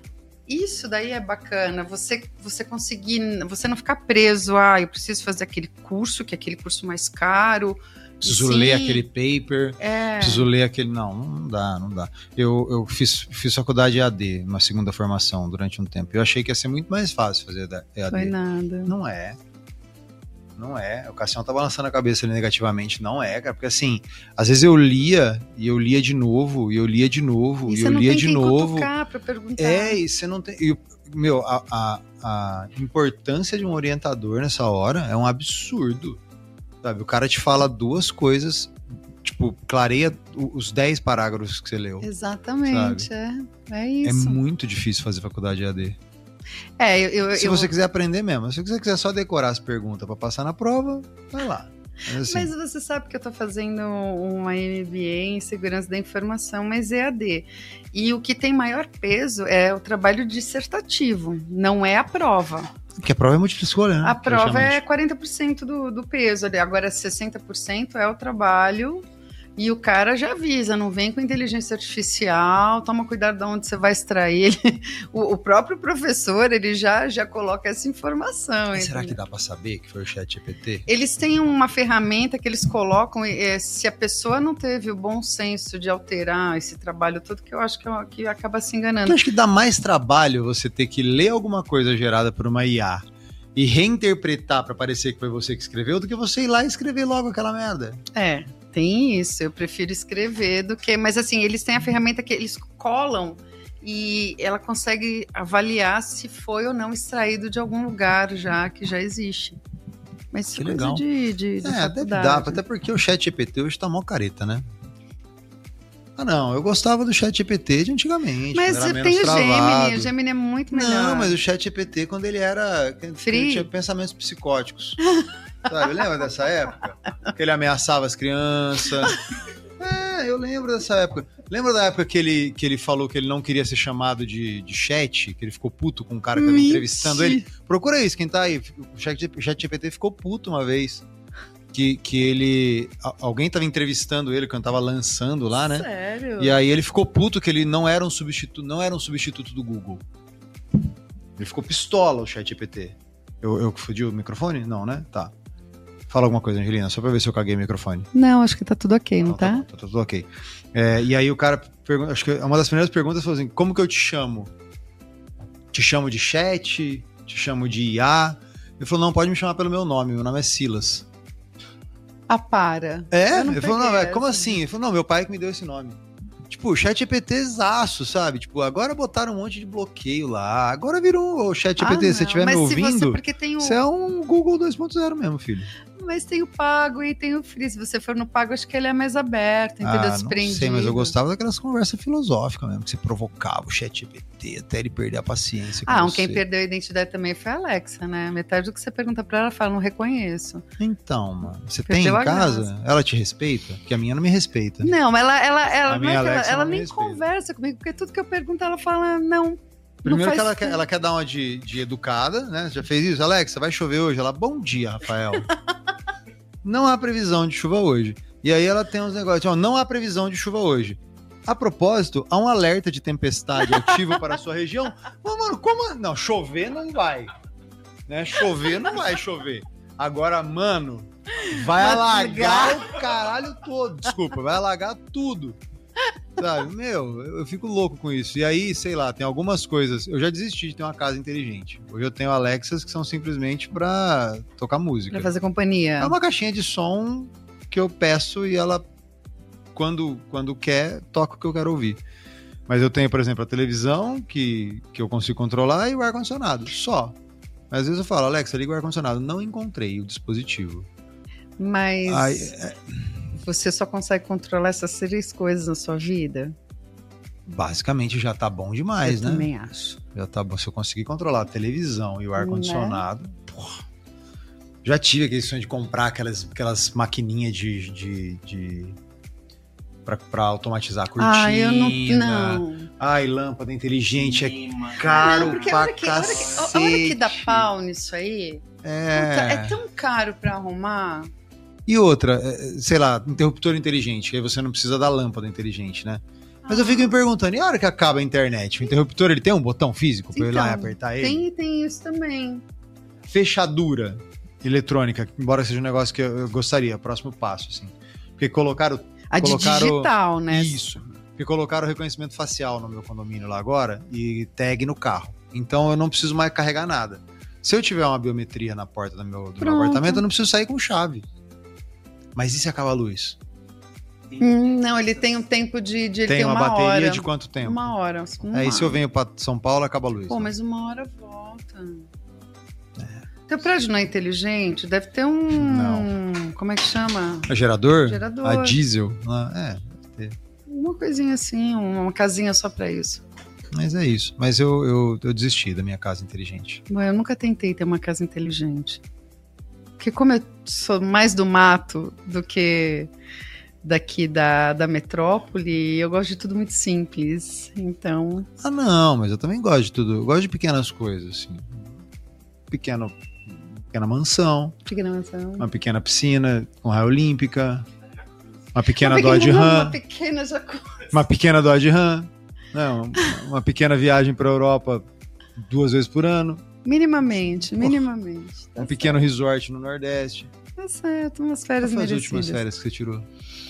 isso daí é bacana, você, você conseguir, você não ficar preso, ah, eu preciso fazer aquele curso, que é aquele curso mais caro. Preciso Sim. ler aquele paper, é. preciso ler aquele... Não, não dá, não dá. Eu, eu fiz, fiz faculdade E A D, uma segunda formação, durante um tempo. Eu achei que ia ser muito mais fácil fazer E A D. Foi nada. Não é. Não é. O Cassião tá balançando a cabeça ali negativamente. Não é, cara. Porque assim, às vezes eu lia, e eu lia de novo, e eu lia de novo, e, e eu lia de novo. Pra perguntar. É, e você não tem... E, meu, a, a, a importância de um orientador nessa hora é um absurdo. Sabe, o cara te fala duas coisas, tipo, clareia os dez parágrafos que você leu. Exatamente, é, é isso. É muito difícil fazer faculdade E A D. É, eu, eu, Se eu... você quiser aprender mesmo, se você quiser só decorar as perguntas para passar na prova, vai lá. Mas, assim, mas você sabe que eu tô fazendo uma M B A em segurança da informação, mas E A D. E o que tem maior peso é o trabalho dissertativo, não é a prova. Porque a prova é múltipla escolha, né? A prova é quarenta por cento do, do peso ali, agora sessenta por cento é o trabalho e o cara já avisa, não vem com inteligência artificial, toma cuidado de onde você vai extrair. Ele, o, o próprio professor, ele já, já coloca essa informação. Será que dá para saber que foi o Chat G P T? Eles têm uma ferramenta que eles colocam, é, se a pessoa não teve o bom senso de alterar esse trabalho todo, que eu acho que, eu, que acaba se enganando. Eu acho que dá mais trabalho você ter que ler alguma coisa gerada por uma I A e reinterpretar para parecer que foi você que escreveu, do que você ir lá e escrever logo aquela merda. É, tem isso. Eu prefiro escrever do que... Mas assim, eles têm a ferramenta que eles colam e ela consegue avaliar se foi ou não extraído de algum lugar já, que já existe. Mas isso é coisa legal. de, de, de É, deve dar, até porque o Chat G P T hoje tá mó careta, né? Ah, não, eu gostava do Chat G P T de antigamente. Mas era tem o travado. Gemini, o Gemini é muito melhor. Não, mas o Chat G P T, quando ele era... Free? Ele tinha pensamentos psicóticos. Sabe, lembra dessa época? Que ele ameaçava as crianças. É, eu lembro dessa época. Lembra da época que ele, que ele falou que ele não queria ser chamado de, de chat? Que ele ficou puto com o cara que estava entrevistando ele? Procura isso, quem tá aí. O Chat G P T ficou puto uma vez. Que, que ele... Alguém tava entrevistando ele, quando tava lançando lá, né? Sério? E aí ele ficou puto que ele não era um substituto, não era um substituto do Google. Ele ficou pistola, o Chat G P T. Eu, eu fudi o microfone? Não, né? Tá. Fala alguma coisa, Angelina, só pra ver se eu caguei o microfone. Não, acho que tá tudo ok, não, não tá? Tá, tá, tá tudo ok. É, e aí o cara, pergunta, acho que uma das primeiras perguntas foi assim, como que eu te chamo? Te chamo de chat? Te chamo de I A? Ele falou, não, pode me chamar pelo meu nome, meu nome é Silas. Ah, para. É? Ele falou, não, é, como assim? Ele falou, não, meu pai que me deu esse nome. Tipo, o Chat G P T-zaço, sabe? Tipo, agora botaram um monte de bloqueio lá. Agora virou o Chat G P T. Ah, se você estiver me ouvindo, você, porque tem o... você é um Google dois ponto zero mesmo, filho. Mas tem o pago e tem o free. Se você for no pago, acho que ele é mais aberto, entendeu? Ah, desprendido. não sei, mas eu gostava daquelas conversas filosóficas mesmo, que você provocava o Chat G P T até ele perder a paciência com Ah, você. Quem perdeu a identidade também foi a Alexa, né? Metade do que você pergunta pra ela, ela fala, não reconheço. Então, mano, você Perdeu tem em casa? Ela te respeita? Porque a minha não me respeita. Não, ela, ela, ela, não é ela, ela nem respeita. Conversa comigo, porque tudo que eu pergunto, ela fala, não. Primeiro não que ela quer, ela quer dar uma de, de educada, né? Já fez isso? Alexa, vai chover hoje? Ela, bom dia, Rafael. Não há previsão de chuva hoje. E aí ela tem uns negócios, ó, não há previsão de chuva hoje. A propósito, há um alerta de tempestade ativo para a sua região. Mas, mano, como... Não, chover não vai. Né? Chover não vai chover. Agora, mano, vai alagar o caralho todo. Desculpa, vai alagar tudo. Sabe? Meu, eu fico louco com isso. E aí, sei lá, tem algumas coisas... Eu já desisti de ter uma casa inteligente. Hoje eu tenho Alexas que são simplesmente pra tocar música. Pra fazer companhia. É uma caixinha de som que eu peço e ela, quando, quando quer, toca o que eu quero ouvir. Mas eu tenho, por exemplo, a televisão que, que eu consigo controlar e o ar-condicionado, só. Mas às vezes eu falo, Alexa, liga o ar-condicionado. Não encontrei o dispositivo. Mas... Ai, é... Você só consegue controlar essas três coisas na sua vida? Basicamente já tá bom demais, eu né? Eu também acho. Já tá bom. Se eu conseguir controlar a televisão e o ar-condicionado, né? Porra. Já tive aquele sonho de comprar aquelas, aquelas maquininhas de... de, de... Pra, pra automatizar a cortina. Ah, eu não... não. Ai, lâmpada inteligente é caro não, pra a cacete. A hora, que, a hora que dá pau nisso aí... É... Puta, é tão caro pra arrumar... E outra, sei lá, interruptor inteligente, aí você não precisa da lâmpada inteligente, né? Mas eu fico me perguntando, e a hora que acaba a internet? O interruptor, ele tem um botão físico pra eu ir lá e apertar ele? Tem, tem isso também. Fechadura eletrônica, embora seja um negócio que eu, eu gostaria, próximo passo, assim. Porque colocaram... A de colocaram, digital, né? Isso. Porque colocaram reconhecimento facial no meu condomínio lá agora e tag no carro. Então eu não preciso mais carregar nada. Se eu tiver uma biometria na porta do meu, do meu apartamento, eu não preciso sair com chave. Mas e se acaba a luz? Hum, não, ele tem um tempo de, de ele tem, tem uma, uma bateria hora. de quanto tempo? Uma hora. Uma Aí hora. se eu venho pra São Paulo, acaba a luz. Pô, né? mas uma hora volta. É. Teu prédio não é inteligente? Deve ter um... Não. Como é que chama? A gerador? Gerador. A diesel? Ah, é, deve ter. Uma coisinha assim, uma casinha só pra isso. Mas é isso. Mas eu, eu, eu desisti da minha casa inteligente. Bom, eu nunca tentei ter uma casa inteligente. Porque como eu sou mais do mato do que daqui da, da metrópole, eu gosto de tudo muito simples. Então... Ah, não, mas eu também gosto de tudo. Eu gosto de pequenas coisas, assim. Pequeno, pequena mansão. Pequena mansão. Uma pequena piscina com raia olímpica. Uma pequena uma Dodge pequena, Ram. Uma pequena jacuzzi. Uma pequena Dodge Ram. Não, uma pequena viagem para a Europa duas vezes por ano. Minimamente, minimamente. Tá um certo. Pequeno resort no Nordeste. Tá certo, umas férias Qual foi merecidas. as últimas férias que você tirou?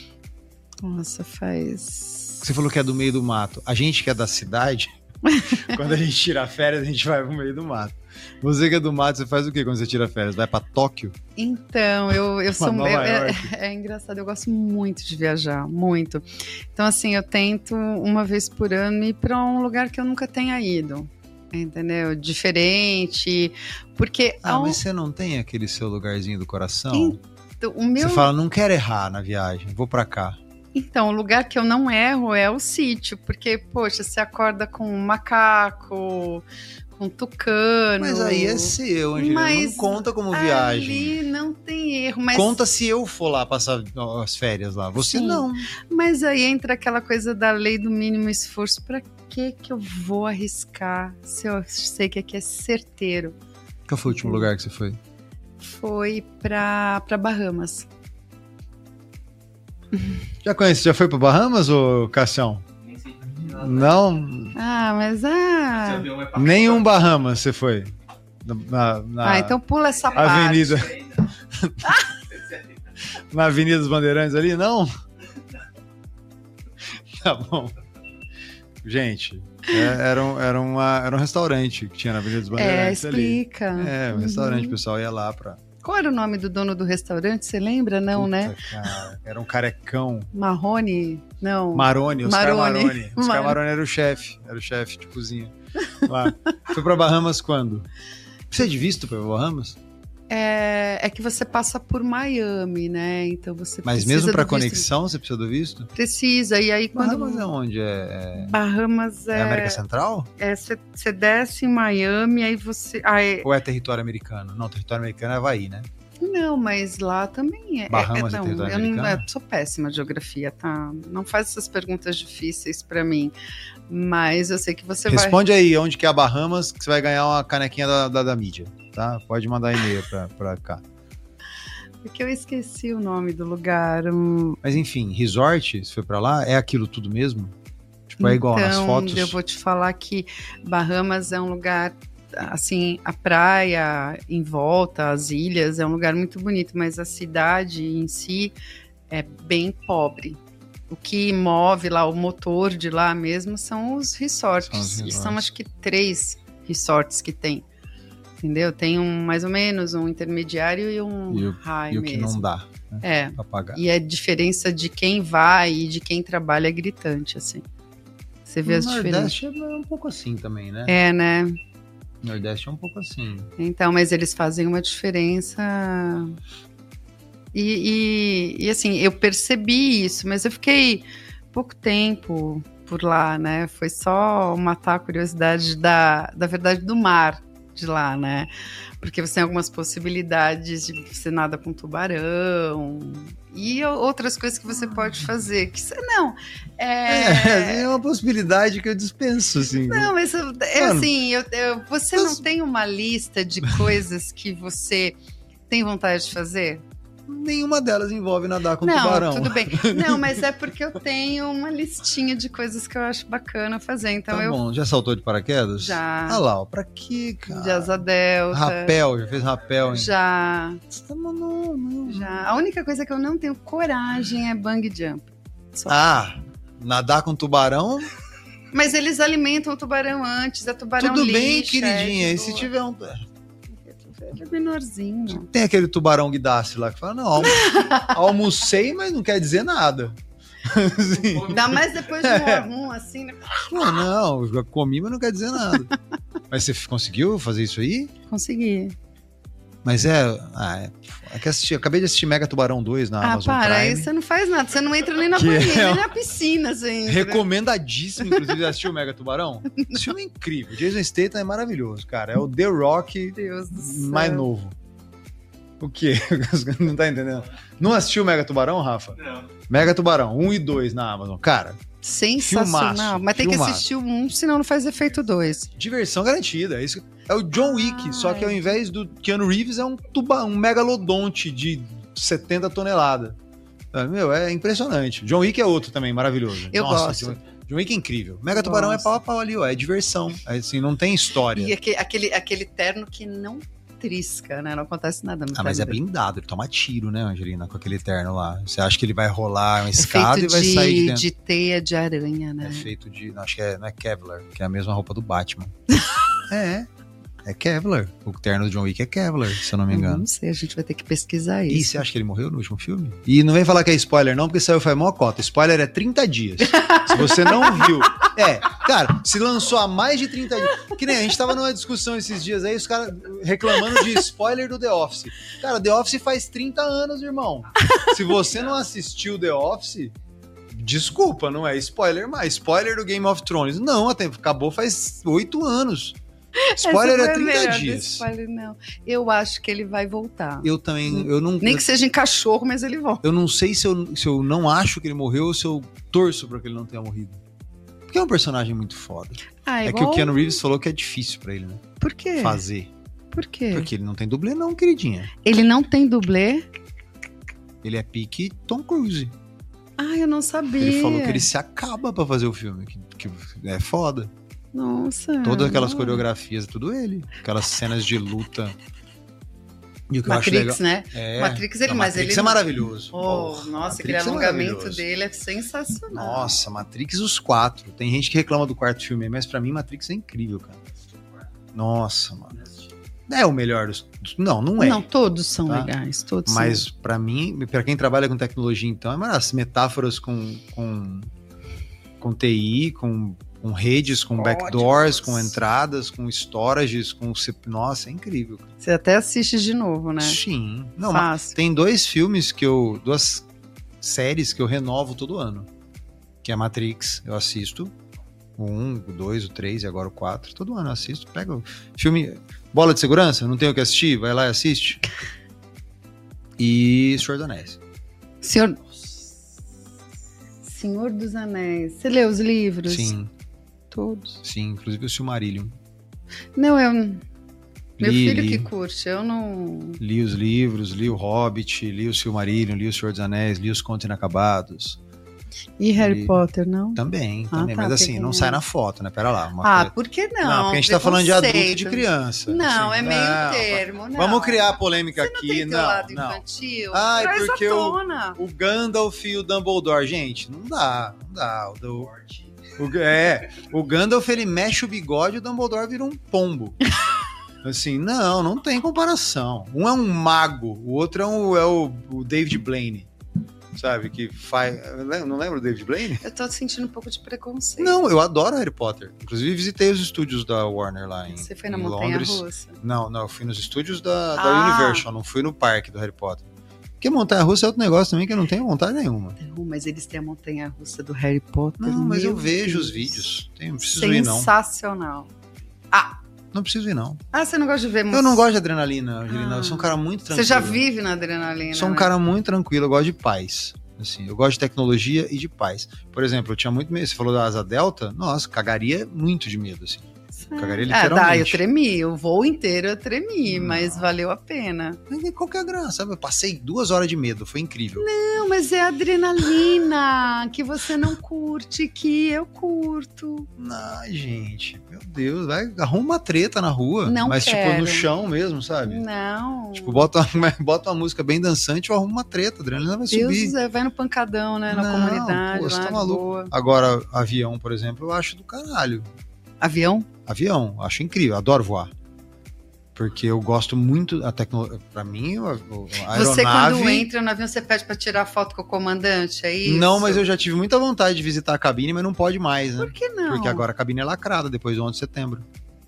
Nossa, faz... Você falou que é do meio do mato. A gente que é da cidade, quando a gente tira férias, a gente vai pro meio do mato. Você que é do mato, você faz o quê quando você tira férias? Vai pra Tóquio? Então, eu, eu sou... Nova Eu, é, York. é engraçado, eu gosto muito de viajar, muito. Então, assim, eu tento uma vez por ano ir pra um lugar que eu nunca tenha ido. Entendeu? Diferente. Porque... Ah, ao... mas você não tem aquele seu lugarzinho do coração? Então, o meu... Você fala, não quero errar na viagem, vou pra cá. Então, o lugar que eu não erro é o sítio, porque, poxa, você acorda com um macaco, com um tucano. Mas aí é seu, Angelina, mas não conta como ali viagem. Ali não tem erro, mas... Conta se eu for lá passar as férias lá, você Sim, não. Mas aí entra aquela coisa da lei do mínimo esforço. Pra que que eu vou arriscar se eu sei que aqui é certeiro? Qual foi o último lugar que você foi? Foi pra, pra Bahamas. Já conhece? Já foi para Bahamas, ô Cassião? Nem sei. Não, Ah, mas ah... nenhum Bahamas você foi. Na, na, ah, então pula essa Avenida. parte. Na Avenida dos Bandeirantes ali, não? Tá bom. Gente, é, era, um, era, uma, era um restaurante que tinha na Avenida dos É, Bandeirantes explica. ali. É, um restaurante, Uhum. o pessoal ia lá pra... Qual era o nome do dono do restaurante? Você lembra? Não, Puta, né? Cara, era um carecão. Marrone? Não. Maroni, Oscar Maroni. Maroni. Oscar Mar- Maroni era o chefe, era o chefe de cozinha. Lá. Foi pra Bahamas quando? Precisa de visto pra Bahamas? É, é que você passa por Miami, né? Então você Mas precisa mesmo pra do visto. conexão você precisa do visto? Precisa. E aí quando... Bahamas é onde? É, Bahamas é é... América Central? é, Você você desce em Miami, aí você... Ah, é... Ou é território americano? Não, território americano é Havaí, né? Não, mas lá também é. Bahamas é, é não, território eu não, americano? eu sou péssima de geografia, tá? Não faz essas perguntas difíceis pra mim. Mas eu sei que você vai... Responde aí onde que é a Bahamas, que você vai ganhar uma canequinha da, da, da mídia, tá? Pode mandar e-mail pra, pra cá. Porque eu esqueci o nome do lugar. hum, Mas enfim, resort, se foi pra lá, é aquilo tudo mesmo? Tipo, é igual nas Então, fotos? eu vou te falar que Bahamas é um lugar, assim, a praia em volta, as ilhas, é um lugar muito bonito, mas a cidade em si é bem pobre. O que move lá, o motor de lá mesmo, são os resorts. São os E resorts. são, acho que, três resorts que tem. Entendeu? Tem um, mais ou menos, um intermediário e um E o- high E o que mesmo. não dá, né? É. Pra pagar. E a diferença de quem vai e de quem trabalha é gritante, assim. Você vê O as diferenças. Nordeste é um pouco assim também, né? É, né? O Nordeste é um pouco assim. Então, mas eles fazem uma diferença. E, e, e, assim, eu percebi isso, mas eu fiquei pouco tempo por lá, né? Foi só matar a curiosidade da, da verdade do mar de lá, né? Porque você tem algumas possibilidades de você nada com tubarão e outras coisas que você pode fazer. Que você, não, É, é... é uma possibilidade que eu dispenso, assim. Não, mas eu- é Mano, assim, eu- eu- você mas- não tem uma lista de coisas que você tem vontade de fazer? Nenhuma delas envolve nadar com não, tubarão. Tudo bem. Não, mas é porque eu tenho uma listinha de coisas que eu acho bacana fazer. Então tá eu... bom, já saltou de paraquedas? Já. Ah lá, ó, pra quê, cara? De asa delta. Rapel, já fez rapel, hein? Já. Tá, não, não, não. Já. A única coisa que eu não tenho coragem é bungee jump. Só. Ah, nadar com tubarão? Mas eles alimentam o tubarão antes, é tubarão Tudo lixa, bem, queridinha. É e se tiver um... Ele é menorzinho. Tem aquele tubarão guidasse lá que fala, não, almo... almocei, mas não quer dizer nada. Assim. Ainda mais depois de um, é. um assim, né? Não, não, eu comi, mas não quer dizer nada. Mas você conseguiu fazer isso aí? Consegui. Mas é... Ah, é, é que assisti, acabei de assistir Mega Tubarão dois na ah, Amazon para, Prime. aí você não faz nada, você não entra nem na que banheira, é... nem na piscina, assim. Recomendadíssimo, inclusive, assistir o Mega Tubarão. Esse filme é incrível. Jason Statham é maravilhoso, cara. É o The Rock Deus do céu. mais novo. O quê? Não tá entendendo? Não assistiu o Mega Tubarão, Rafa? Não. Mega Tubarão, um e dois na Amazon. Cara, sensacional. filmaço, mas tem filmaço. que assistir o um, senão não faz efeito dois. Diversão garantida. É, isso. É o John Wick, ah, só que ao é. invés do Keanu Reeves é um, tuba, um megalodonte de setenta toneladas. É, meu, é impressionante. John Wick é outro também, maravilhoso. Eu Nossa, gosto. John, John Wick é incrível. Mega Tubarão gosto. é pau a pau ali, ó. É diversão. É, assim, não tem história. E aquele, aquele, aquele terno que não trisca, né? Não acontece nada no Ah, mas é dele. blindado, ele toma tiro, né, Angelina, com aquele terno lá. Você acha que ele vai rolar uma É escada feito e vai de, sair de dentro? de teia de aranha, né? É feito de, não, acho que é, não é Kevlar, que é a mesma roupa do Batman. é, é Kevlar. O terno do John Wick é Kevlar, se eu não me engano. Não sei, a gente vai ter que pesquisar E isso. você acha que ele morreu no último filme? E não vem falar que é spoiler não, porque saiu faz mó cota. Spoiler é trinta dias. Se você não viu... É, cara, se lançou há mais de trinta dias. Que nem a gente tava numa discussão esses dias aí, os caras reclamando de spoiler do The Office. Cara, The Office faz trinta anos, irmão. Se você não assistiu The Office, desculpa, não é spoiler mais. Spoiler do Game of Thrones. Não, até acabou faz oito anos. Spoiler é trinta dias. Spoiler, não. Eu acho que ele vai voltar. Eu também, eu não... Nem que seja em cachorro, mas ele volta. Eu não sei se eu, se eu não acho que ele morreu ou se eu torço pra que ele não tenha morrido. Porque é um personagem muito foda. Ah, é igual... que o Keanu Reeves falou que é difícil pra ele, né? Por quê? Fazer. Por quê? Porque ele não tem dublê não, queridinha. Ele não tem dublê? Ele é pique Tom Cruise. Ah, eu não sabia. Ele falou que ele se acaba pra fazer o filme, que, que é foda. Nossa. Todas aquelas coreografias, tudo ele. Aquelas cenas de luta. E o que Matrix, eu acho legal, né? é, Matrix, ele, não, mas Matrix ele é maravilhoso. Oh, oh, nossa, Matrix aquele é alongamento dele é sensacional. Nossa, Matrix os quatro. Tem gente que reclama do quarto filme, mas pra mim Matrix é incrível, cara. Nossa, mano. É o melhor dos... Não, não é. Não, todos são tá? legais, todos Mas são. pra mim, pra quem trabalha com tecnologia, então, é maravilhoso. As metáforas com, com, com T I, com, com redes, com Códigos. backdoors, com entradas, com storages, com... Nossa, é incrível. Você até assiste de novo, né? Sim. Não, Fácil. tem dois filmes que eu... Duas séries que eu renovo todo ano. Que é Matrix, eu assisto. O um, o dois, o três e agora o quatro. Todo ano eu assisto. Pega o filme... Bola de Segurança? Não tenho o que assistir? Vai lá e assiste. E Senhor dos Anéis. Senhor... Senhor dos Anéis. Você leu os livros? Sim. Todos? Sim, inclusive o Silmarillion. Não, eu... Meu li, filho li, que curte, eu não... Li os livros, li o Hobbit, li o Silmarillion, li o Senhor dos Anéis, li os Contos Inacabados. E Harry E... Potter, não? Também, Ah, também. tá, mas assim, porque- não sai na foto, né? Pera lá. Uma Ah, coisa... por que não? Não, porque a gente tá falando de adulto e de criança. Não, assim. é meio Não, termo, não. Vamos criar polêmica Você não aqui. tem teu Não, lado não. infantil? Ai, Traz porque à o- tona. O Gandalf e o Dumbledore, gente, não dá, não dá. O, o, é, o Gandalf, ele mexe o bigode e o Dumbledore vira um pombo. Assim, não, não tem comparação. Um é um mago, o outro é, um, é o, o David Blaine, sabe, que faz... Não lembra o David Blaine? Eu tô sentindo um pouco de preconceito. Não, eu adoro Harry Potter. Inclusive, visitei os estúdios da Warner lá em Você foi na em Montanha Londres. Russa? Não, não, eu fui nos estúdios da, da Ah. Universal, não fui no parque do Harry Potter. Porque montanha-russa é outro negócio também que eu não tenho vontade nenhuma. Não, mas eles têm a Montanha Russa do Harry Potter. Não, mas Meu eu vejo Deus. os vídeos. Tem, não preciso ir, não. Sensacional. Ah, Não preciso ir, não. ah, você não gosta de ver Eu não gosto de adrenalina, Angelina. Ah. Eu sou um cara muito tranquilo. Você já vive na adrenalina, Sou um né? cara muito tranquilo, eu gosto de paz. Assim, eu gosto de tecnologia e de paz. Por exemplo, eu tinha muito medo. Você falou da asa delta? Nossa, cagaria muito de medo, assim. Cagaria Ah, literalmente. dá, eu tremi. O voo inteiro eu tremi, Não. mas valeu a pena. Qual que é a graça? Sabe? Eu passei duas horas de medo, foi incrível. Não, mas é adrenalina que você não curte, que eu curto. Ai, gente, meu Deus, vai, arruma uma treta na rua. Não mas quero. tipo no chão mesmo, sabe? Não. Tipo, bota uma, bota uma música bem dançante ou arruma uma treta, a adrenalina vai Deus, subir. é, vai no pancadão, né? Na Não, comunidade, pô, você lá tá de maluco. boa. Agora, avião, por exemplo, eu acho do caralho. Avião? Avião, acho incrível, adoro voar. Porque eu gosto muito da tecnologia. Pra mim, a, a aeronave... Você, quando entra no avião, você pede pra tirar foto com o comandante, é isso? Não, mas eu já tive muita vontade de visitar a cabine, mas não pode mais, né? Por que não? Porque agora a cabine é lacrada, depois do onze de setembro.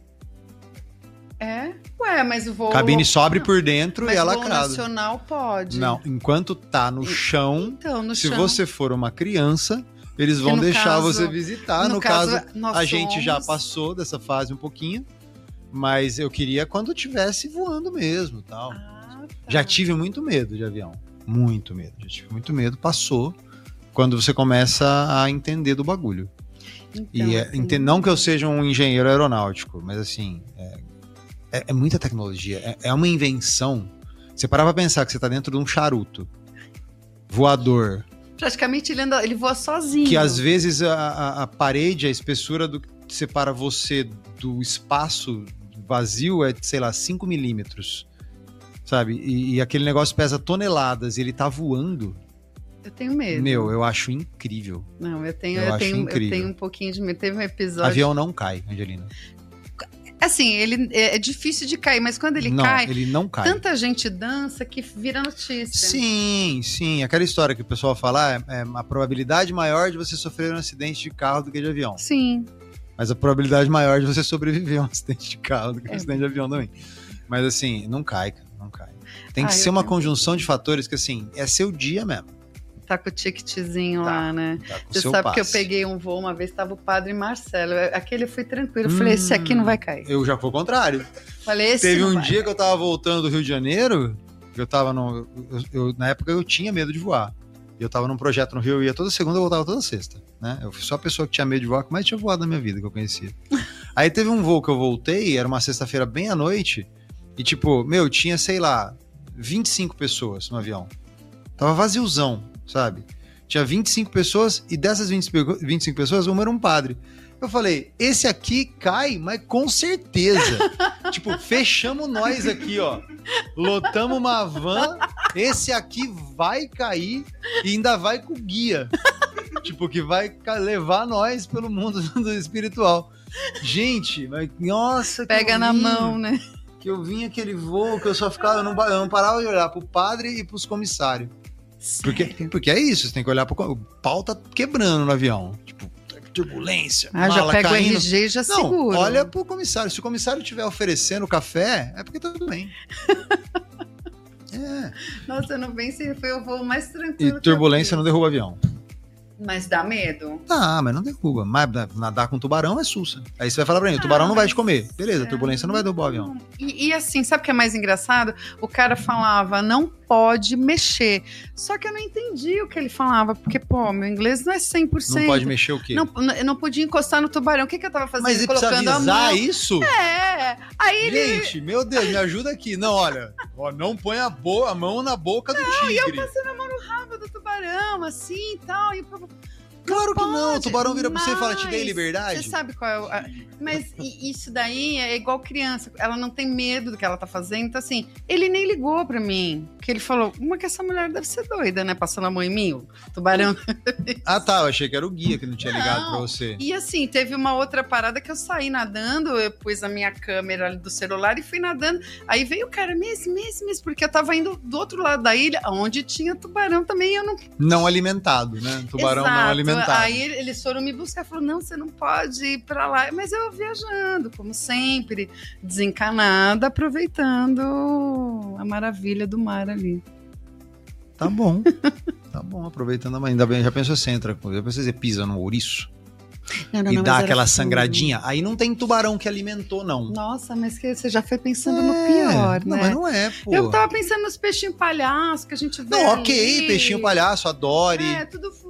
É? Ué, mas o voo... A cabine sobe por dentro mas e é o voo lacrada. nacional pode. Não, enquanto tá no chão, Então, no se chão. você for uma criança, eles vão no deixar caso- você visitar. No, no caso, caso, nós a gente já somos- passou dessa fase um pouquinho, mas eu queria quando estivesse voando mesmo, tal. Ah, tá. Já tive muito medo de avião, muito medo. Já tive muito medo, passou quando você começa a entender do bagulho. Então, E é, assim, ente- não que eu seja um engenheiro aeronáutico, mas assim, é, é- é muita tecnologia, é, é uma invenção. Você parar pra pensar que você tá dentro de um charuto voador, praticamente ele, anda, ele voa sozinho. que às vezes a, a- a parede, a espessura do que separa você do espaço vazio é, sei lá, cinco milímetros, sabe? E, e aquele negócio pesa toneladas e ele tá voando. Eu tenho medo. Meu, eu acho incrível. Não, eu tenho, Eu eu, acho tenho, eu incrível. tenho um pouquinho de medo. Teve um episódio... Avião não cai, Angelina. Assim, ele é, é difícil de cair, mas quando ele não, cai, ele não cai. tanta gente dança que vira notícia. Sim, sim. Aquela história que o pessoal fala, é, é a probabilidade maior de você sofrer um acidente de carro do que de avião. Sim. Mas a probabilidade maior de você sobreviver a um acidente de carro do que um É. acidente de avião também. Mas assim, não cai, cara, não cai. Tem que Ah, ser eu uma tenho- conjunção de fatores que assim, é seu dia mesmo. Tá com o ticketzinho Tá. lá, né? Tá com o Você seu sabe que eu passe. peguei um voo uma vez, tava o padre Marcelo. Aquele eu fui tranquilo. Eu falei, esse aqui não vai cair. Eu já fui ao contrário. Falei, esse Teve não um vai dia cair. que eu tava voltando do Rio de Janeiro, que eu tava no. Eu, eu- na época eu tinha medo de voar. E eu tava num projeto no Rio, eu ia toda segunda, eu voltava toda sexta. Né? Eu fui só a pessoa que tinha medo de voar, que mais tinha voado na minha vida, que eu conhecia. Aí teve um voo que eu voltei, era uma sexta-feira bem à noite, e tipo, meu, tinha, sei lá, vinte e cinco pessoas no avião. Tava vaziozão, sabe? Tinha vinte e cinco pessoas, e dessas vinte e cinco pessoas, uma era um padre. Eu falei, esse aqui cai, mas com certeza. Tipo, fechamos nós aqui, ó. Lotamos uma van, esse aqui vai cair e ainda vai com o guia. Tipo, que vai ca- levar nós pelo mundo do espiritual. Gente, mas nossa, que Pega eu na vim, mão, né? Que eu vim aquele voo que eu só ficava, eu não, eu não parava de olhar pro padre e pros comissários. Porque, Sério? porque é isso, você tem que olhar pro. O pau tá quebrando no avião. Tipo, turbulência. Ah, já mala pega o caindo. R G e já Não, segura. olha pro comissário. Se o comissário estiver oferecendo café, é porque tá tudo bem. É. Nossa, eu não pensei, foi o voo mais tranquilo. E que eu turbulência fiz. não derruba avião. Mas dá medo? Tá, mas não derruba. Mas nadar com tubarão é sussa. Aí você vai falar pra mim, o tubarão Ah, não vai mas- te comer. Beleza, turbulência não vai derrubar o avião. E, e assim, sabe o que é mais engraçado? O cara falava, não pode mexer. Só que eu não entendi o que ele falava, porque, pô, meu inglês não é cem por cento. Não pode mexer o quê? Não, não- eu não podia encostar no tubarão. O que, que eu tava fazendo? Mas ele precisa Colocando a avisar mão. isso? É. Aí ele. Gente, meu Deus, me ajuda aqui. Não, olha, ó, não põe a, bo- a mão na boca do tigre. Passando a mão no rabo do tubarão, assim e tal. E o povo, Claro que não, o pode, tubarão vira pra você e fala, te dei mas liberdade. Você sabe qual é o. a- Mas i- isso daí é igual criança. Ela não tem medo do que ela tá fazendo. Então, assim, ele nem ligou pra mim. Que ele falou, uma que essa mulher deve ser doida, né? Passando a mão em mim, o tubarão. Ah tá, eu achei que era o guia que não tinha ligado Não. pra você. E assim, teve uma outra parada que eu saí nadando, eu pus a minha câmera ali do celular e fui nadando. Aí veio o cara, mesmo, mesmo, mesmo, porque eu tava indo do outro lado da ilha, onde tinha tubarão também, eu não... Não alimentado, né? Tubarão Exato. não alimentado. Aí eles foram me buscar, falaram, não, você não pode ir pra lá. Mas eu viajando, como sempre, desencanada, aproveitando a maravilha do mar ali. Tá bom. Tá bom, aproveitando a mãe. Ainda bem, já pensou você entra, depois você pisa no ouriço Não, não, e não, dá mas era aquela fundo. sangradinha. Aí não tem tubarão que alimentou, não. Nossa, mas que você já foi pensando É, no pior, não, né? mas não é, pô. Eu tava pensando nos peixinhos palhaços que a gente vê Não, ok, ali. peixinho palhaço, adore. É, tudo fufu.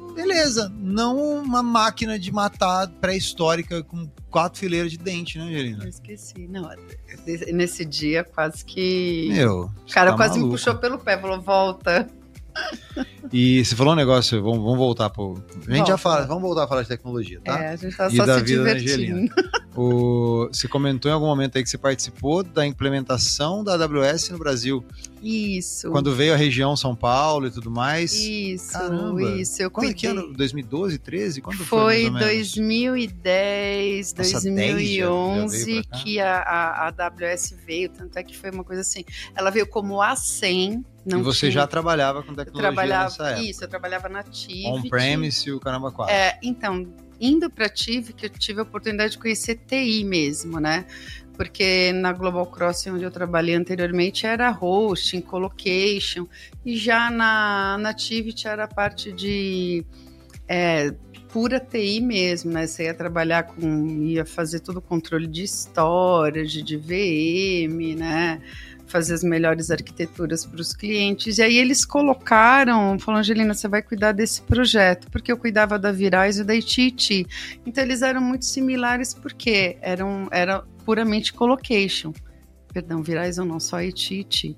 beleza, não uma máquina de matar pré-histórica com quatro fileiras de dente, né, Angelina? Eu esqueci, não, nesse dia quase que... Meu, o cara tá quase maluco. me puxou pelo pé, falou, volta. E você falou um negócio, vamos, vamos voltar pro... A gente Volta. já fala, vamos voltar a falar de tecnologia, tá? É, a gente tá E só da se vida da divertindo. O, você comentou em algum momento aí que você participou da implementação da A W S no Brasil. Isso. Quando veio a região São Paulo e tudo mais. Isso, Caramba. isso. Eu Quando cuidei. que ano? dois mil e doze, treze? Quando foi, Foi mais ou menos? dois mil e dez, Nossa, dois mil e onze dez já- já veio pra cá? que a, a, a A W S veio, tanto é que foi uma coisa assim, ela veio como A cem, não E você tinha- já trabalhava com eu tecnologia trabalhava, nessa época? isso, eu trabalhava na Tivit. On-premise e o caramba quatro. É, então, indo para Tivit, que eu tive a oportunidade de conhecer T I mesmo, né? Porque na Global Crossing, onde eu trabalhei anteriormente, era hosting, colocation, e já na, na Tivit era a parte de é, pura T I mesmo, né? Você ia trabalhar com, ia fazer todo o controle de storage, de V M, né? Fazer as melhores arquiteturas para os clientes. E aí eles colocaram, falaram, Angelina, você vai cuidar desse projeto, porque eu cuidava da Virais e da I T I T. Então eles eram muito similares porque eram, era puramente colocation. Perdão, Virais ou não, só I T I T.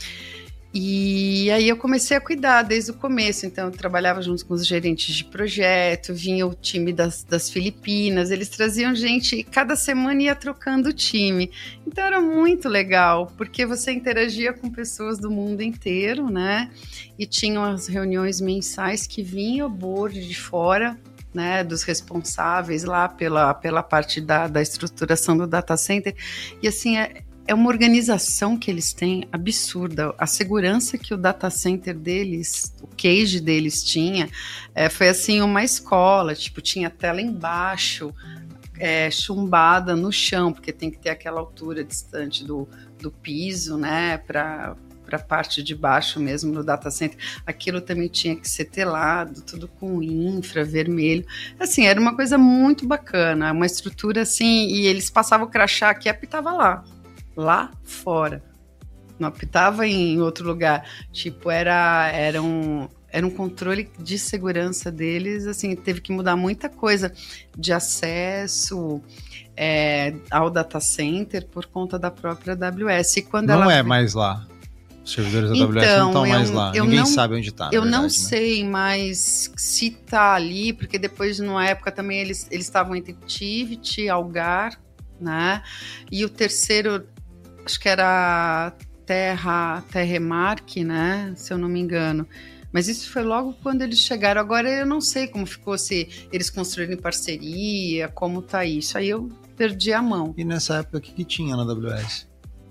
E aí eu comecei a cuidar desde o começo, então eu trabalhava junto com os gerentes de projeto, vinha o time das, das Filipinas, eles traziam gente e cada semana ia trocando o time. Então era muito legal, porque você interagia com pessoas do mundo inteiro, né? E tinham as reuniões mensais que vinha o board de fora, né, dos responsáveis lá pela, pela parte da, da estruturação do data center. E assim, é, é uma organização que eles têm absurda. A segurança que o data center deles, o cage deles tinha, é, foi assim uma escola, tipo, tinha tela embaixo, é, chumbada no chão, porque tem que ter aquela altura distante do, do piso, né, para para a parte de baixo mesmo no data center. Aquilo também tinha que ser telado, tudo com infra, vermelho. Assim, era uma coisa muito bacana, uma estrutura assim, e eles passavam o crachá aqui e apitava lá. Lá fora, não apitava em outro lugar, tipo, era, era, um, era um controle de segurança deles, assim, teve que mudar muita coisa de acesso é, ao data center por conta da própria A W S. E quando não ela... é mais lá, os servidores da A W S então, não estão mais eu, lá, eu ninguém não, sabe onde está. Eu verdade, não né? sei, mas se tá ali, porque depois, numa época também, eles eles estavam entre Tivit, Algar, né, e o terceiro... acho que era Terra, Terremark, né? Se eu não me engano. Mas isso foi logo quando eles chegaram. Agora eu não sei como ficou, se eles construíram em parceria, como tá isso. Aí eu perdi a mão. E nessa época, o que, que tinha na A W S?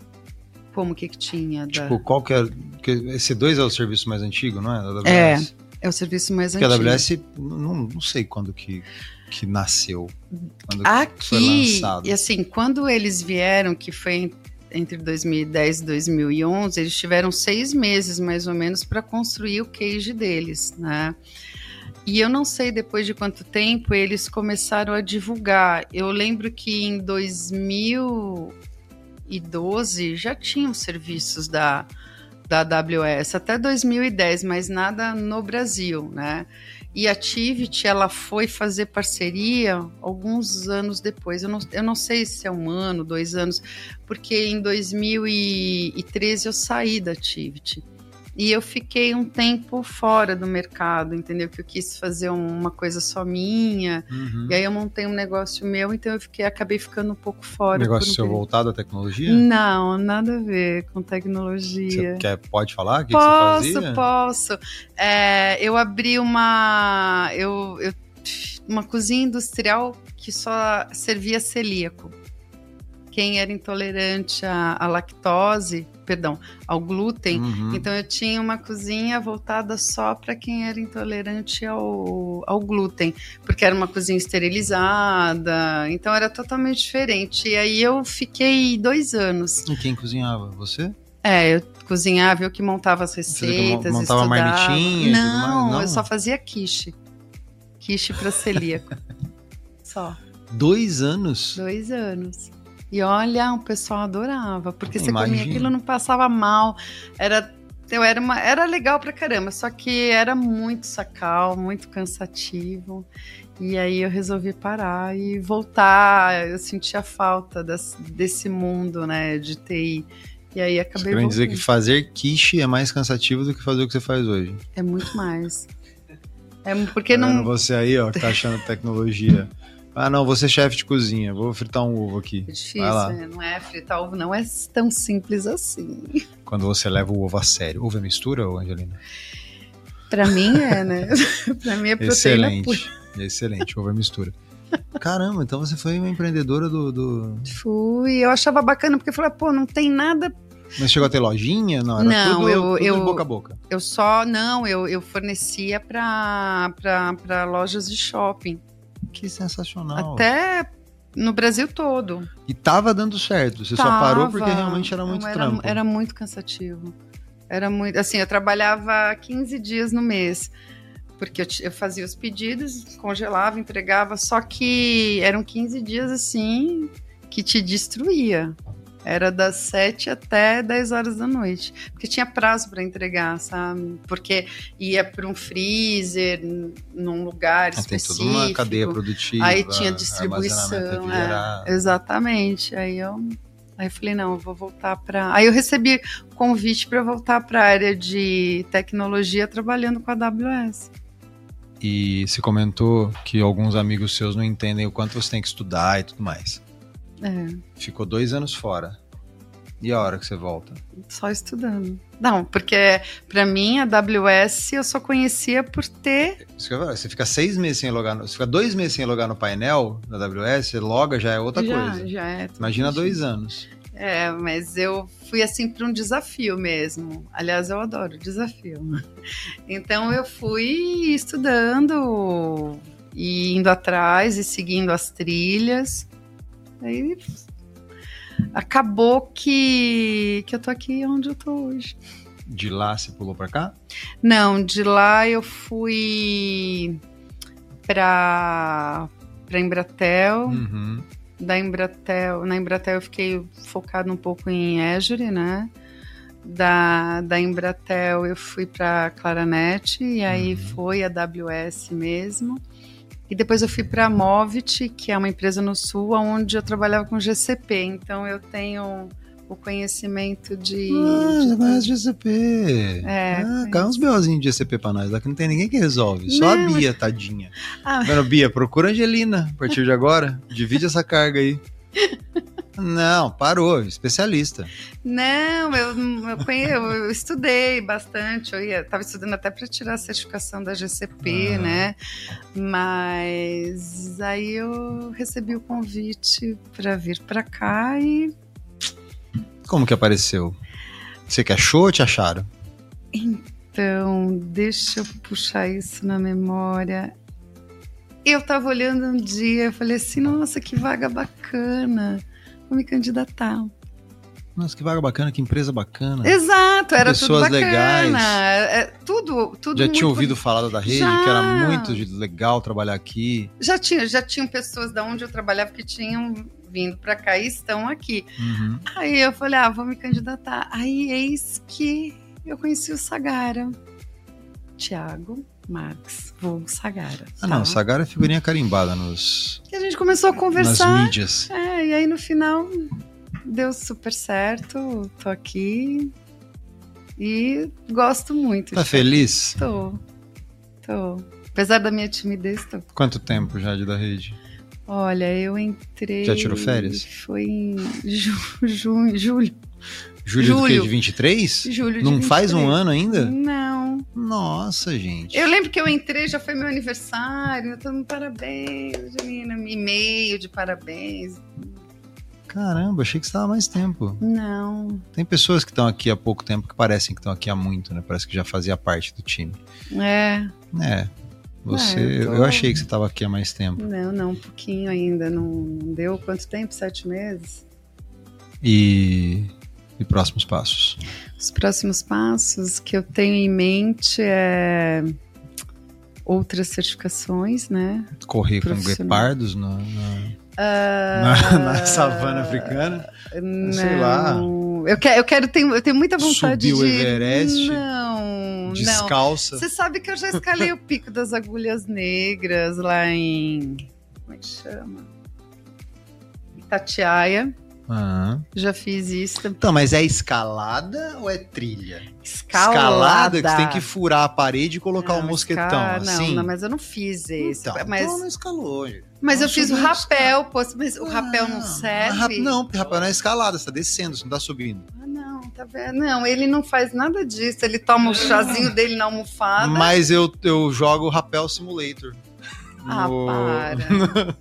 Como que que tinha? Da... Tipo, qual que é... Que esse dois é o serviço mais antigo, não é? Da A W S? É, é o serviço mais Porque antigo. a A W S, não, não sei quando que, que nasceu. Quando Aqui, foi lançado. e assim, quando eles vieram, que foi entre dois mil e dez e dois mil e onze, eles tiveram seis meses, mais ou menos, para construir o cage deles, né? E eu não sei depois de quanto tempo eles começaram a divulgar. Eu lembro que em dois mil e doze já tinham serviços da, da A W S, até dois mil e dez, mas nada no Brasil, né? E a Tivit, ela foi fazer parceria alguns anos depois. Eu não, eu não sei se é um ano, dois anos, porque em dois mil e treze eu saí da Tivit. E eu fiquei um tempo fora do mercado, entendeu? Que eu quis fazer uma coisa só minha. Uhum. E aí eu montei um negócio meu, então eu fiquei, acabei ficando um pouco fora. Negócio um seu período. voltado à tecnologia? Não, nada a ver com tecnologia. Você quer, pode falar o que, Posso, que você fazia? posso. É, eu abri uma, eu, eu, uma cozinha industrial que só servia celíaco. Quem era intolerante à, à lactose, perdão, ao glúten, Uhum. então eu tinha uma cozinha voltada só para quem era intolerante ao, ao glúten, porque era uma cozinha esterilizada, então era totalmente diferente. E aí eu fiquei dois anos. E quem cozinhava? Você? É, eu cozinhava, eu que montava as receitas, montava estudava. marmitinha e não, tudo mais? Não, eu só fazia quiche. Quiche para celíaco. Só. Dois anos? Dois anos. E olha, o pessoal adorava, porque você Imagina. comia aquilo, não passava mal, era eu era, uma, era legal pra caramba, só que era muito sacal, muito cansativo. E aí eu resolvi parar e voltar. Eu sentia falta das, desse mundo, né, de T I. E aí acabei Você quer dizer que fazer quiche é mais cansativo do que fazer o que você faz hoje? É muito mais. É porque tá não... Você aí, ó, que tá achando tecnologia. Ah, não, vou ser chefe de cozinha, vou fritar um ovo aqui. É difícil, né? Não é? Fritar ovo não é tão simples assim. Quando você leva o ovo a sério. Ovo é mistura, Angelina? Pra mim é, né? Pra mim é proteína Excelente, pura. Excelente, ovo é mistura. Caramba, então você foi uma empreendedora do... do... Fui, eu achava bacana, porque eu falei, pô, não tem nada... Mas chegou a ter lojinha? Não, era não, tudo, eu, tudo eu, de boca a boca. Eu só, não, eu, eu fornecia pra, pra, pra lojas de shopping. Que sensacional. Até no Brasil todo. E tava dando certo, você tava, só parou porque realmente era muito era, trampo. Era muito cansativo. Era muito, assim, eu trabalhava quinze dias no mês. Porque eu, eu fazia os pedidos, congelava, entregava, só que eram quinze dias, assim, que te destruía. Era das sete até dez horas da noite. Porque tinha prazo para entregar, sabe? Porque ia para um freezer, num lugar ah, específico. Tem toda uma cadeia produtiva. Aí tinha distribuição. É, exatamente. Aí eu, aí eu falei, não, eu vou voltar para... Aí eu recebi convite para voltar para a área de tecnologia trabalhando com a A W S. E você comentou que alguns amigos seus não entendem o quanto você tem que estudar e tudo mais. É. Ficou dois anos fora. E a hora que você volta? Só estudando. Não, porque pra mim a A W S eu só conhecia por ter... Você fica seis meses sem logar, no... você fica dois meses sem logar no painel da A W S, loga já é outra já, coisa. Já é. Imagina difícil. dois anos. É, mas eu fui assim para um desafio mesmo. Aliás, eu adoro desafio. Então eu fui estudando e indo atrás e seguindo as trilhas. Aí acabou que, que eu tô aqui onde eu tô hoje. De lá você pulou pra cá? Não, de lá eu fui pra, pra Embratel. Uhum. Da Embratel, na Embratel eu fiquei focado um pouco em Azure, né? Da, da Embratel eu fui pra Claranet e aí uhum. foi a A W S mesmo. E depois eu fui para a Movit, que é uma empresa no Sul, onde eu trabalhava com G C P. Então eu tenho o conhecimento de... Ah, de... você conhece G C P. É, ah, cai uns BOzinhos de G C P para nós, lá que não tem ninguém que resolve. Só não, a Bia, mas... tadinha. Ah, Vendo, Bia, procura a Angelina a partir de agora. Divide essa carga aí. Não, parou, especialista. Não, eu, eu, conheço, eu estudei bastante, eu ia, tava estudando até para tirar a certificação da G C P, uhum. né? Mas aí eu recebi o convite para vir para cá e... Como que apareceu? Você que achou ou te acharam? Então, deixa eu puxar isso na memória. Eu tava olhando um dia, eu falei assim, nossa, que vaga bacana. Vou me candidatar. Nossa, que vaga bacana, que empresa bacana. Exato, era pessoas tudo bacana. legais. É, tudo, tudo Já muito... tinha ouvido falar da rede, já. que era muito legal trabalhar aqui? Já tinha, já tinham pessoas da onde eu trabalhava que tinham vindo para cá e estão aqui. Uhum. Aí eu falei, ah, vou me candidatar. Aí eis que eu conheci o Sagara. Tiago Marques, vulgo Sagara. Ah, tá? Não, Sagara é figurinha carimbada nos... E a gente começou a conversar. Nas mídias. É, e aí no final deu super certo, tô aqui e gosto muito. Tá feliz? Tô, tô. Apesar da minha timidez, tô. Quanto tempo já de da rede? Olha, eu entrei... Já tirou férias? Foi em ju, ju, julho. Julho, Julho do quê? De vinte e três? Julho de Não vinte e três. Faz um ano ainda? Não. Nossa, gente. Eu lembro que eu entrei, já foi meu aniversário, todo mundo parabéns, Angelina, e-mail de parabéns. Caramba, achei que você estava há mais tempo. Não. Tem pessoas que estão aqui há pouco tempo que parecem que estão aqui há muito, né? Parece que já fazia parte do time. É. É. Você, é, eu, tô... eu achei que você estava aqui há mais tempo. Não, não, um pouquinho ainda. Não, não deu quanto tempo? Sete meses? E... E próximos passos? Os próximos passos que eu tenho em mente é outras certificações, né? Correr com guepardos na, na, uh... na, na savana africana? Não, sei lá. não. Eu quero, eu quero tenho, eu tenho muita vontade Subir de. o Everest? Não, Descalça? não. Você sabe que eu já escalei o Pico das Agulhas Negras lá em. Como é que chama? Itatiaia. Ah. Já fiz isso. Então, mas é escalada ou é trilha? Escalada. Escalada que você tem que furar a parede e colocar o Não, mosquetão, esca- assim? Não, não, mas eu não fiz esse. Então, mas então não escalou. gente. mas Não eu fiz o subiu, rapel, pô, mas o rapel não Ah, serve? rap- Não, porque rapel não é escalada, você tá descendo, você não tá subindo. Ah, não, tá vendo? Não, ele não faz nada disso. Ele toma o chazinho dele na almofada. Mas eu, eu jogo Rapel Simulator. Ah, no- para.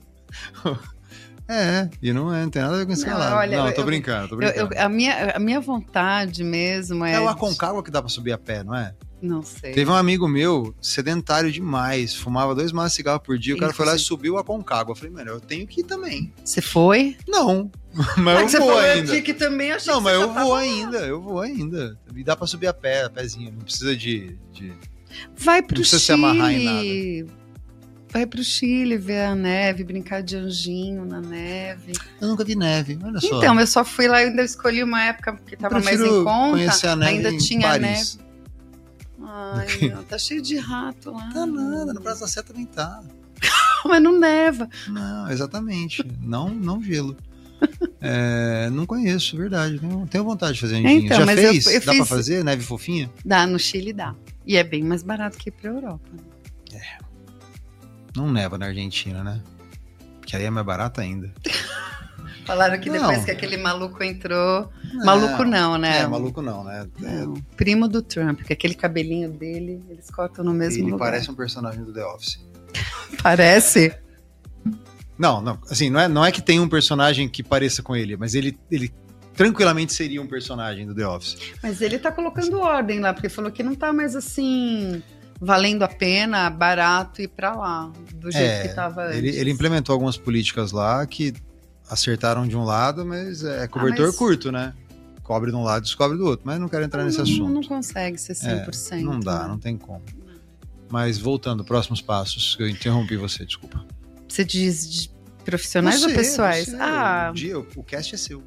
É, e não, é, não tem nada a ver com escalada. Não, olha, eu, eu- tô brincando, tô Eu- brincando. eu- a, minha, a minha vontade mesmo é. É o de- Aconcagua que dá pra subir a pé, não é? Não sei. Teve um amigo meu, sedentário demais, fumava dois maços de cigarro por dia, o Ele cara foi lá e conseguiu. subiu o Aconcagua. Eu falei, mano, eu tenho que ir também. Você foi? Não, Ah, mas que eu você vou falou ainda. aqui que também achei Não, que mas você eu já vou tava lá. ainda, eu vou ainda. E dá pra subir a pé, a pezinho, não precisa de... de... Vai pro Não precisa se amarrar em Chile. Vai pro Chile ver a neve, brincar de anjinho na neve. Eu nunca vi neve, olha só. Então, eu só fui lá e ainda escolhi uma época que tava mais prefiro em conta. conhecer a neve ainda em tinha Paris. neve. Ai, não, tá cheio de rato lá. Tá nada, no Praça da Sé também tá. Mas não neva. Não, exatamente. não, não gelo. É, não conheço, verdade. Tenho, tenho vontade de fazer anjinho. Então, Já mas eu- fez? eu Dá fiz- pra fazer neve fofinha? Dá, no Chile dá. E é bem mais barato que ir pra Europa. Não neva na Argentina, né? Que aí é mais barato ainda. Falaram que depois Não. que aquele maluco entrou... Maluco não, né? É, maluco não, né? É, Não, primo do Trump, que aquele cabelinho dele, eles cortam no mesmo ele lugar. parece um personagem do The Office. Parece? Não, não, assim, não é, não é que tem um personagem que pareça com ele, mas ele, ele tranquilamente seria um personagem do The Office. Mas ele tá colocando ordem lá, porque falou que não tá mais assim... valendo a pena, barato ir pra lá, do jeito É, que tava antes. Ele, ele implementou algumas políticas lá que acertaram de um lado, mas é cobertor mas- curto, né? Cobre de um lado, descobre do outro. Mas não quero entrar nesse não, assunto. Não consegue ser cem por cento. É, não dá, né? não tem como. Mas voltando, próximos passos. Eu interrompi você, desculpa. Você diz de profissionais Você, ou pessoais? você, ah, o, dia, o cast é seu.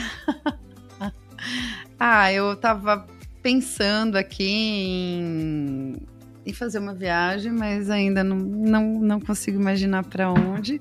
ah, eu tava pensando aqui em, em fazer uma viagem, mas ainda não, não, não consigo imaginar para onde.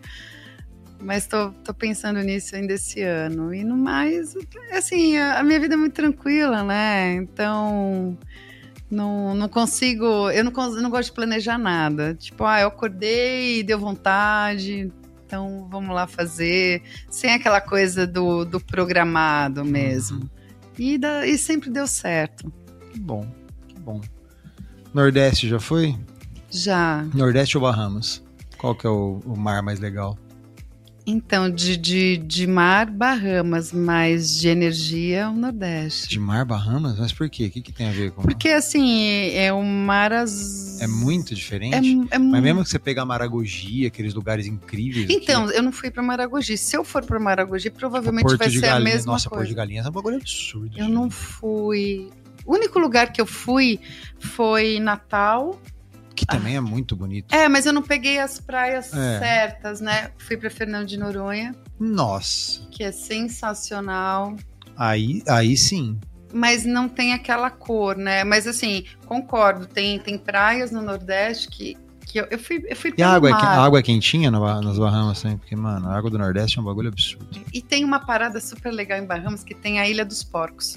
Mas tô, tô pensando nisso ainda esse ano. E no mais, assim, a, a minha vida é muito tranquila, né? Então, não, não consigo... Eu não, cons- não gosto de planejar nada. Tipo, ah, eu acordei e deu vontade, então vamos lá fazer. Sem aquela coisa do, do programado mesmo. E, da, e sempre deu certo. Que bom, que bom. Nordeste já foi? Já. Nordeste ou Bahamas? Qual que é o, o mar mais legal? Então, de, de, de mar, Bahamas, mas de energia, o Nordeste. De mar, Bahamas? Mas por quê? O que, que tem a ver com... Porque, assim, é um mar... Az... É muito diferente? É, é Mas mu- mesmo que você pegar Maragogi, aqueles lugares incríveis... Então, aqui, eu não fui para Maragogi. Se eu for para Maragogi, provavelmente Porto vai de ser a Galinhas. mesma Nossa, Porto de coisa. Galinhas é um bagulho absurdo. Eu não fui... O único lugar que eu fui foi Natal. Que também é muito bonito. É, mas eu não peguei as praias É. certas, né? Fui para Fernando de Noronha, Nossa. que é sensacional. Aí, aí sim. Mas não tem aquela cor, né? Mas assim, concordo, tem, tem praias no Nordeste que, que eu, eu fui, eu fui E pelo a água, é, mar. que- a água é quentinha no- nas Bahamas também? Porque, mano, a água do Nordeste é um bagulho absurdo. E tem uma parada super legal em Bahamas que tem a Ilha dos Porcos.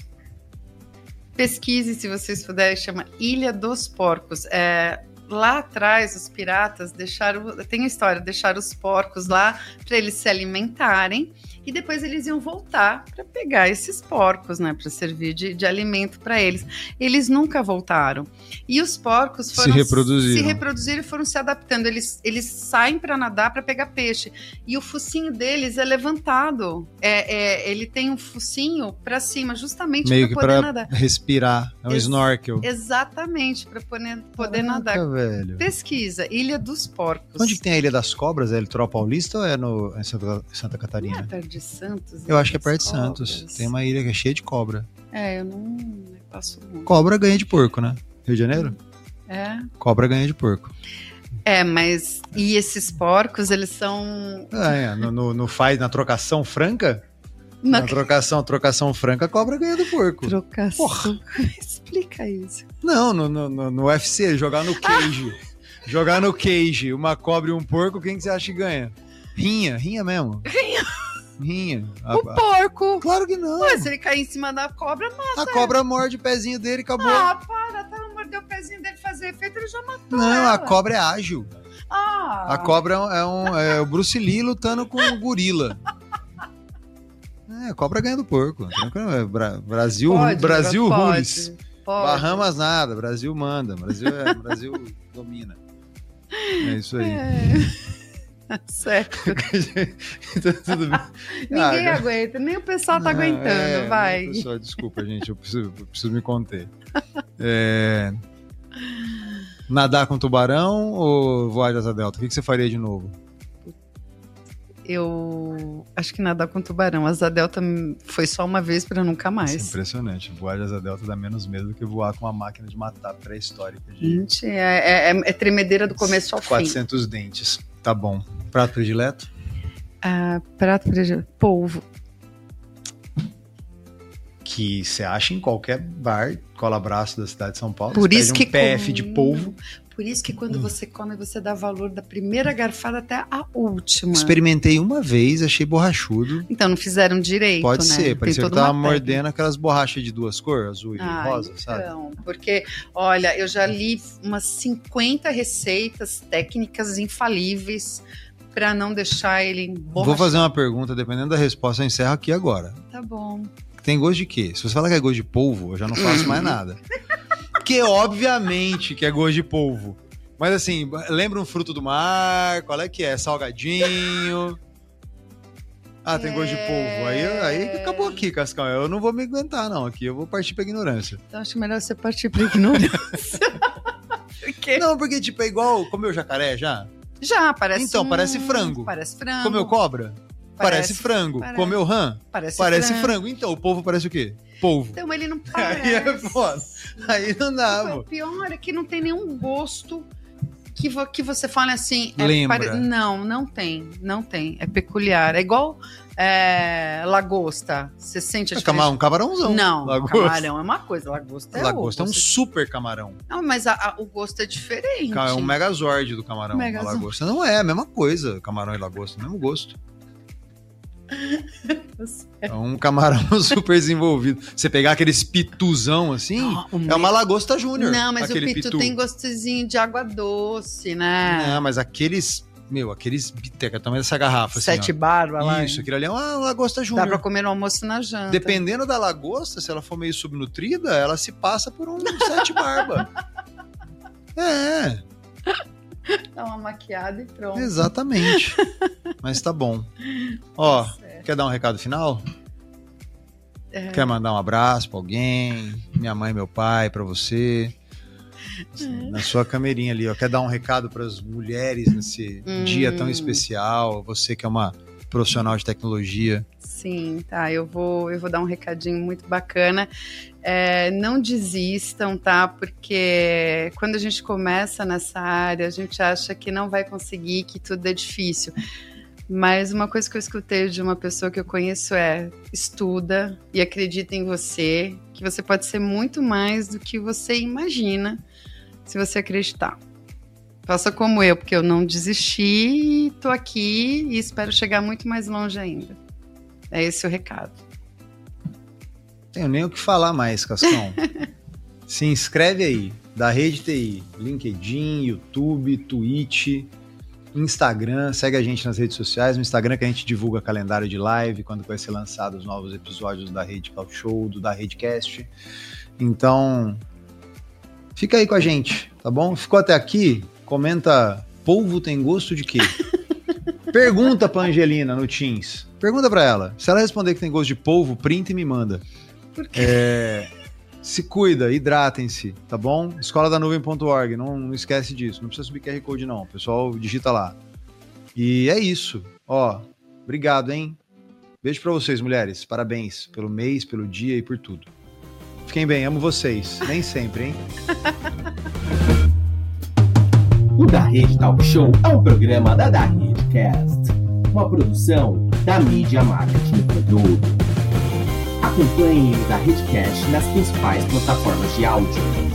Pesquise se vocês puderem, chama Ilha dos Porcos. É, lá atrás, os piratas deixaram, tem a história, deixaram os porcos lá para eles se alimentarem e depois eles iam voltar para pegar esses porcos, né, para servir de, de alimento para eles. Eles nunca voltaram. E os porcos foram Se reproduziram. se reproduziram e foram se adaptando. Eles, eles saem para nadar para pegar peixe. E o focinho deles é levantado. É, é, ele tem um focinho para cima, justamente Meio para que poder pra nadar. respirar. É um Ex- snorkel. Exatamente, para poder, poder nadar. Caraca, velho. Pesquisa, Ilha dos Porcos. Onde que tem a Ilha das Cobras? É Litoral Paulista ou é no, em Santa, Santa Não é Catarina? perto de Santos? Eu acho que é Ilha perto de das Santos. Cobras? Tem uma ilha que é cheia de cobra. É, eu não eu passo muito. Cobra ganha de porco, né? Rio de Janeiro? É. Cobra ganha de porco. é, mas... E esses porcos, eles são... Ah, é. No, no, no faz, na trocação franca? Na trocação, trocação franca, a cobra ganha do porco. Trocação. Porra. Explica isso. Não, no, no, no, no U F C, jogar no cage. Ah. Jogar no cage, uma cobra e um porco, quem que você acha que ganha? Rinha, rinha mesmo. Rinha. Rinha. O a, porco. Claro que não. Ué, se ele cair em cima da cobra, mata. A cobra morde o pezinho dele e acabou. Ah, para, tá, mordeu o pezinho dele fazer efeito, ele já matou. Não, ela. A cobra é ágil. Ah. A cobra é, um, é o Bruce Lee lutando com o gorila. É, a cobra ganha do porco. Bra- Brasil, pode, Brasil pode, rules. Pode. Bahamas nada, Brasil manda. Brasil, é, Brasil domina. É isso aí. É. Certo. Então, tudo bem. Ninguém ah, aguenta, nem o pessoal tá não, aguentando, é, vai. Pessoal, desculpa, gente, eu preciso, eu preciso me conter. É... Nadar com tubarão ou voar de asa delta? O que, que você faria de novo? Eu acho que nadar com tubarão. Asa delta foi só uma vez para nunca mais. Isso é impressionante. Voar de asa delta dá menos medo do que voar com uma máquina de matar pré-histórica. De... Gente, é, é, é tremedeira do começo ao quatrocentos fim. dentes. Tá bom. Prato predileto? Ah, prato predileto. Polvo. Que você acha em qualquer bar, cola-braço da cidade de São Paulo. Por isso um que P F com... de polvo. Por isso que quando hum. você come, você dá valor da primeira garfada até a última. Experimentei uma vez, achei borrachudo. Então não fizeram direito, Pode né? ser, Tem parecia que tava mordendo aquelas borrachas de duas cores, azul e ah, rosa, então, sabe? Porque, olha, eu já li umas cinquenta receitas técnicas infalíveis para não deixar ele borrachado. Vou fazer uma pergunta, dependendo da resposta, eu encerro aqui agora. Tá bom. Tem gosto de quê? Se você falar que é gosto de polvo, eu já não faço mais nada. Porque obviamente que é gosto de polvo. Mas assim, lembra um fruto do mar? Qual é que é? Salgadinho? Ah, tem é... gosto de polvo. Aí, aí acabou aqui, Cascão. Eu não vou me aguentar, não. Aqui eu vou partir pra ignorância. Então acho melhor você partir pra ignorância. porque... Não, porque tipo, é igual... Comeu jacaré já? Já, parece Então, um... parece frango. Parece frango. Comeu cobra? Parece, parece frango. Parece. Comeu rã? Parece, parece frango. frango. Então, o polvo parece o quê? Polvo. Então, ele não parece. Aí é foda. Aí não dá, O pior é que não tem nenhum gosto que, vo que você fala assim... É Lembra. Pare... Não, não tem. Não tem. É peculiar. É igual é, lagosta. Você sente a é diferença? Um camarãozão. Não, lagosta. Camarão é uma coisa. Lagosta é outra. Lagosta é um super camarão. Não, mas a, a, o gosto é diferente. É um megazord do camarão. Megazord. A lagosta não é a mesma coisa. Camarão e lagosta, o mesmo gosto. É um camarão super desenvolvido. Você pegar aqueles pituzão assim, oh, é uma lagosta júnior. Não, mas o pitu, pitu tem gostozinho de água doce, né? Não, mas aqueles, meu, aqueles biteca, tamanho dessa garrafa. Sete assim, barba lá. Isso, aquilo ali é uma lagosta júnior. Dá pra comer no almoço e na janta. Dependendo da lagosta, se ela for meio subnutrida, ela se passa por um sete barba. É. Dá uma maquiada e pronto. Exatamente. Mas tá bom. Ó, certo. Quer dar um recado final? É. Quer mandar um abraço pra alguém? Minha mãe, meu pai, pra você? Assim, é. Na sua camerinha ali, ó. Quer dar um recado pras mulheres nesse hum. dia tão especial? Você que é uma profissional de tecnologia. Sim, tá. Eu vou, eu vou dar um recadinho muito bacana. É, não desistam, tá? Porque quando a gente começa nessa área, a gente acha que não vai conseguir, que tudo é difícil. Mas uma coisa que eu escutei de uma pessoa que eu conheço é: estuda e acredita em você, que você pode ser muito mais do que você imagina se você acreditar. Faça como eu, porque eu não desisti, tô aqui e espero chegar muito mais longe ainda. É esse o recado. Tenho nem o que falar mais, Cascão. Se inscreve aí, da Rede T I, LinkedIn, YouTube, Twitch, Instagram, segue a gente nas redes sociais, no Instagram que a gente divulga calendário de live, quando vai ser lançado os novos episódios da Rede Cloud Show, do da Redcast. Então, fica aí com a gente, tá bom? Ficou até aqui? Comenta, polvo tem gosto de quê? Pergunta pra Angelina no Teams. Pergunta pra ela. Se ela responder que tem gosto de polvo, printa e me manda. Por quê? É, se cuida, hidratem-se, tá bom? escola da nuvem ponto org, não, não esquece disso. Não precisa subir Q R Code não, o pessoal digita lá. E é isso. Ó, obrigado, hein? Beijo pra vocês, mulheres. Parabéns pelo mês, pelo dia e por tudo. Fiquem bem, amo vocês. Nem sempre, hein? O Da Rede Talk Show é um programa da Da Redcast, uma produção da Mídia Marketing Produto. Acompanhe o Da Redcast nas principais plataformas de áudio.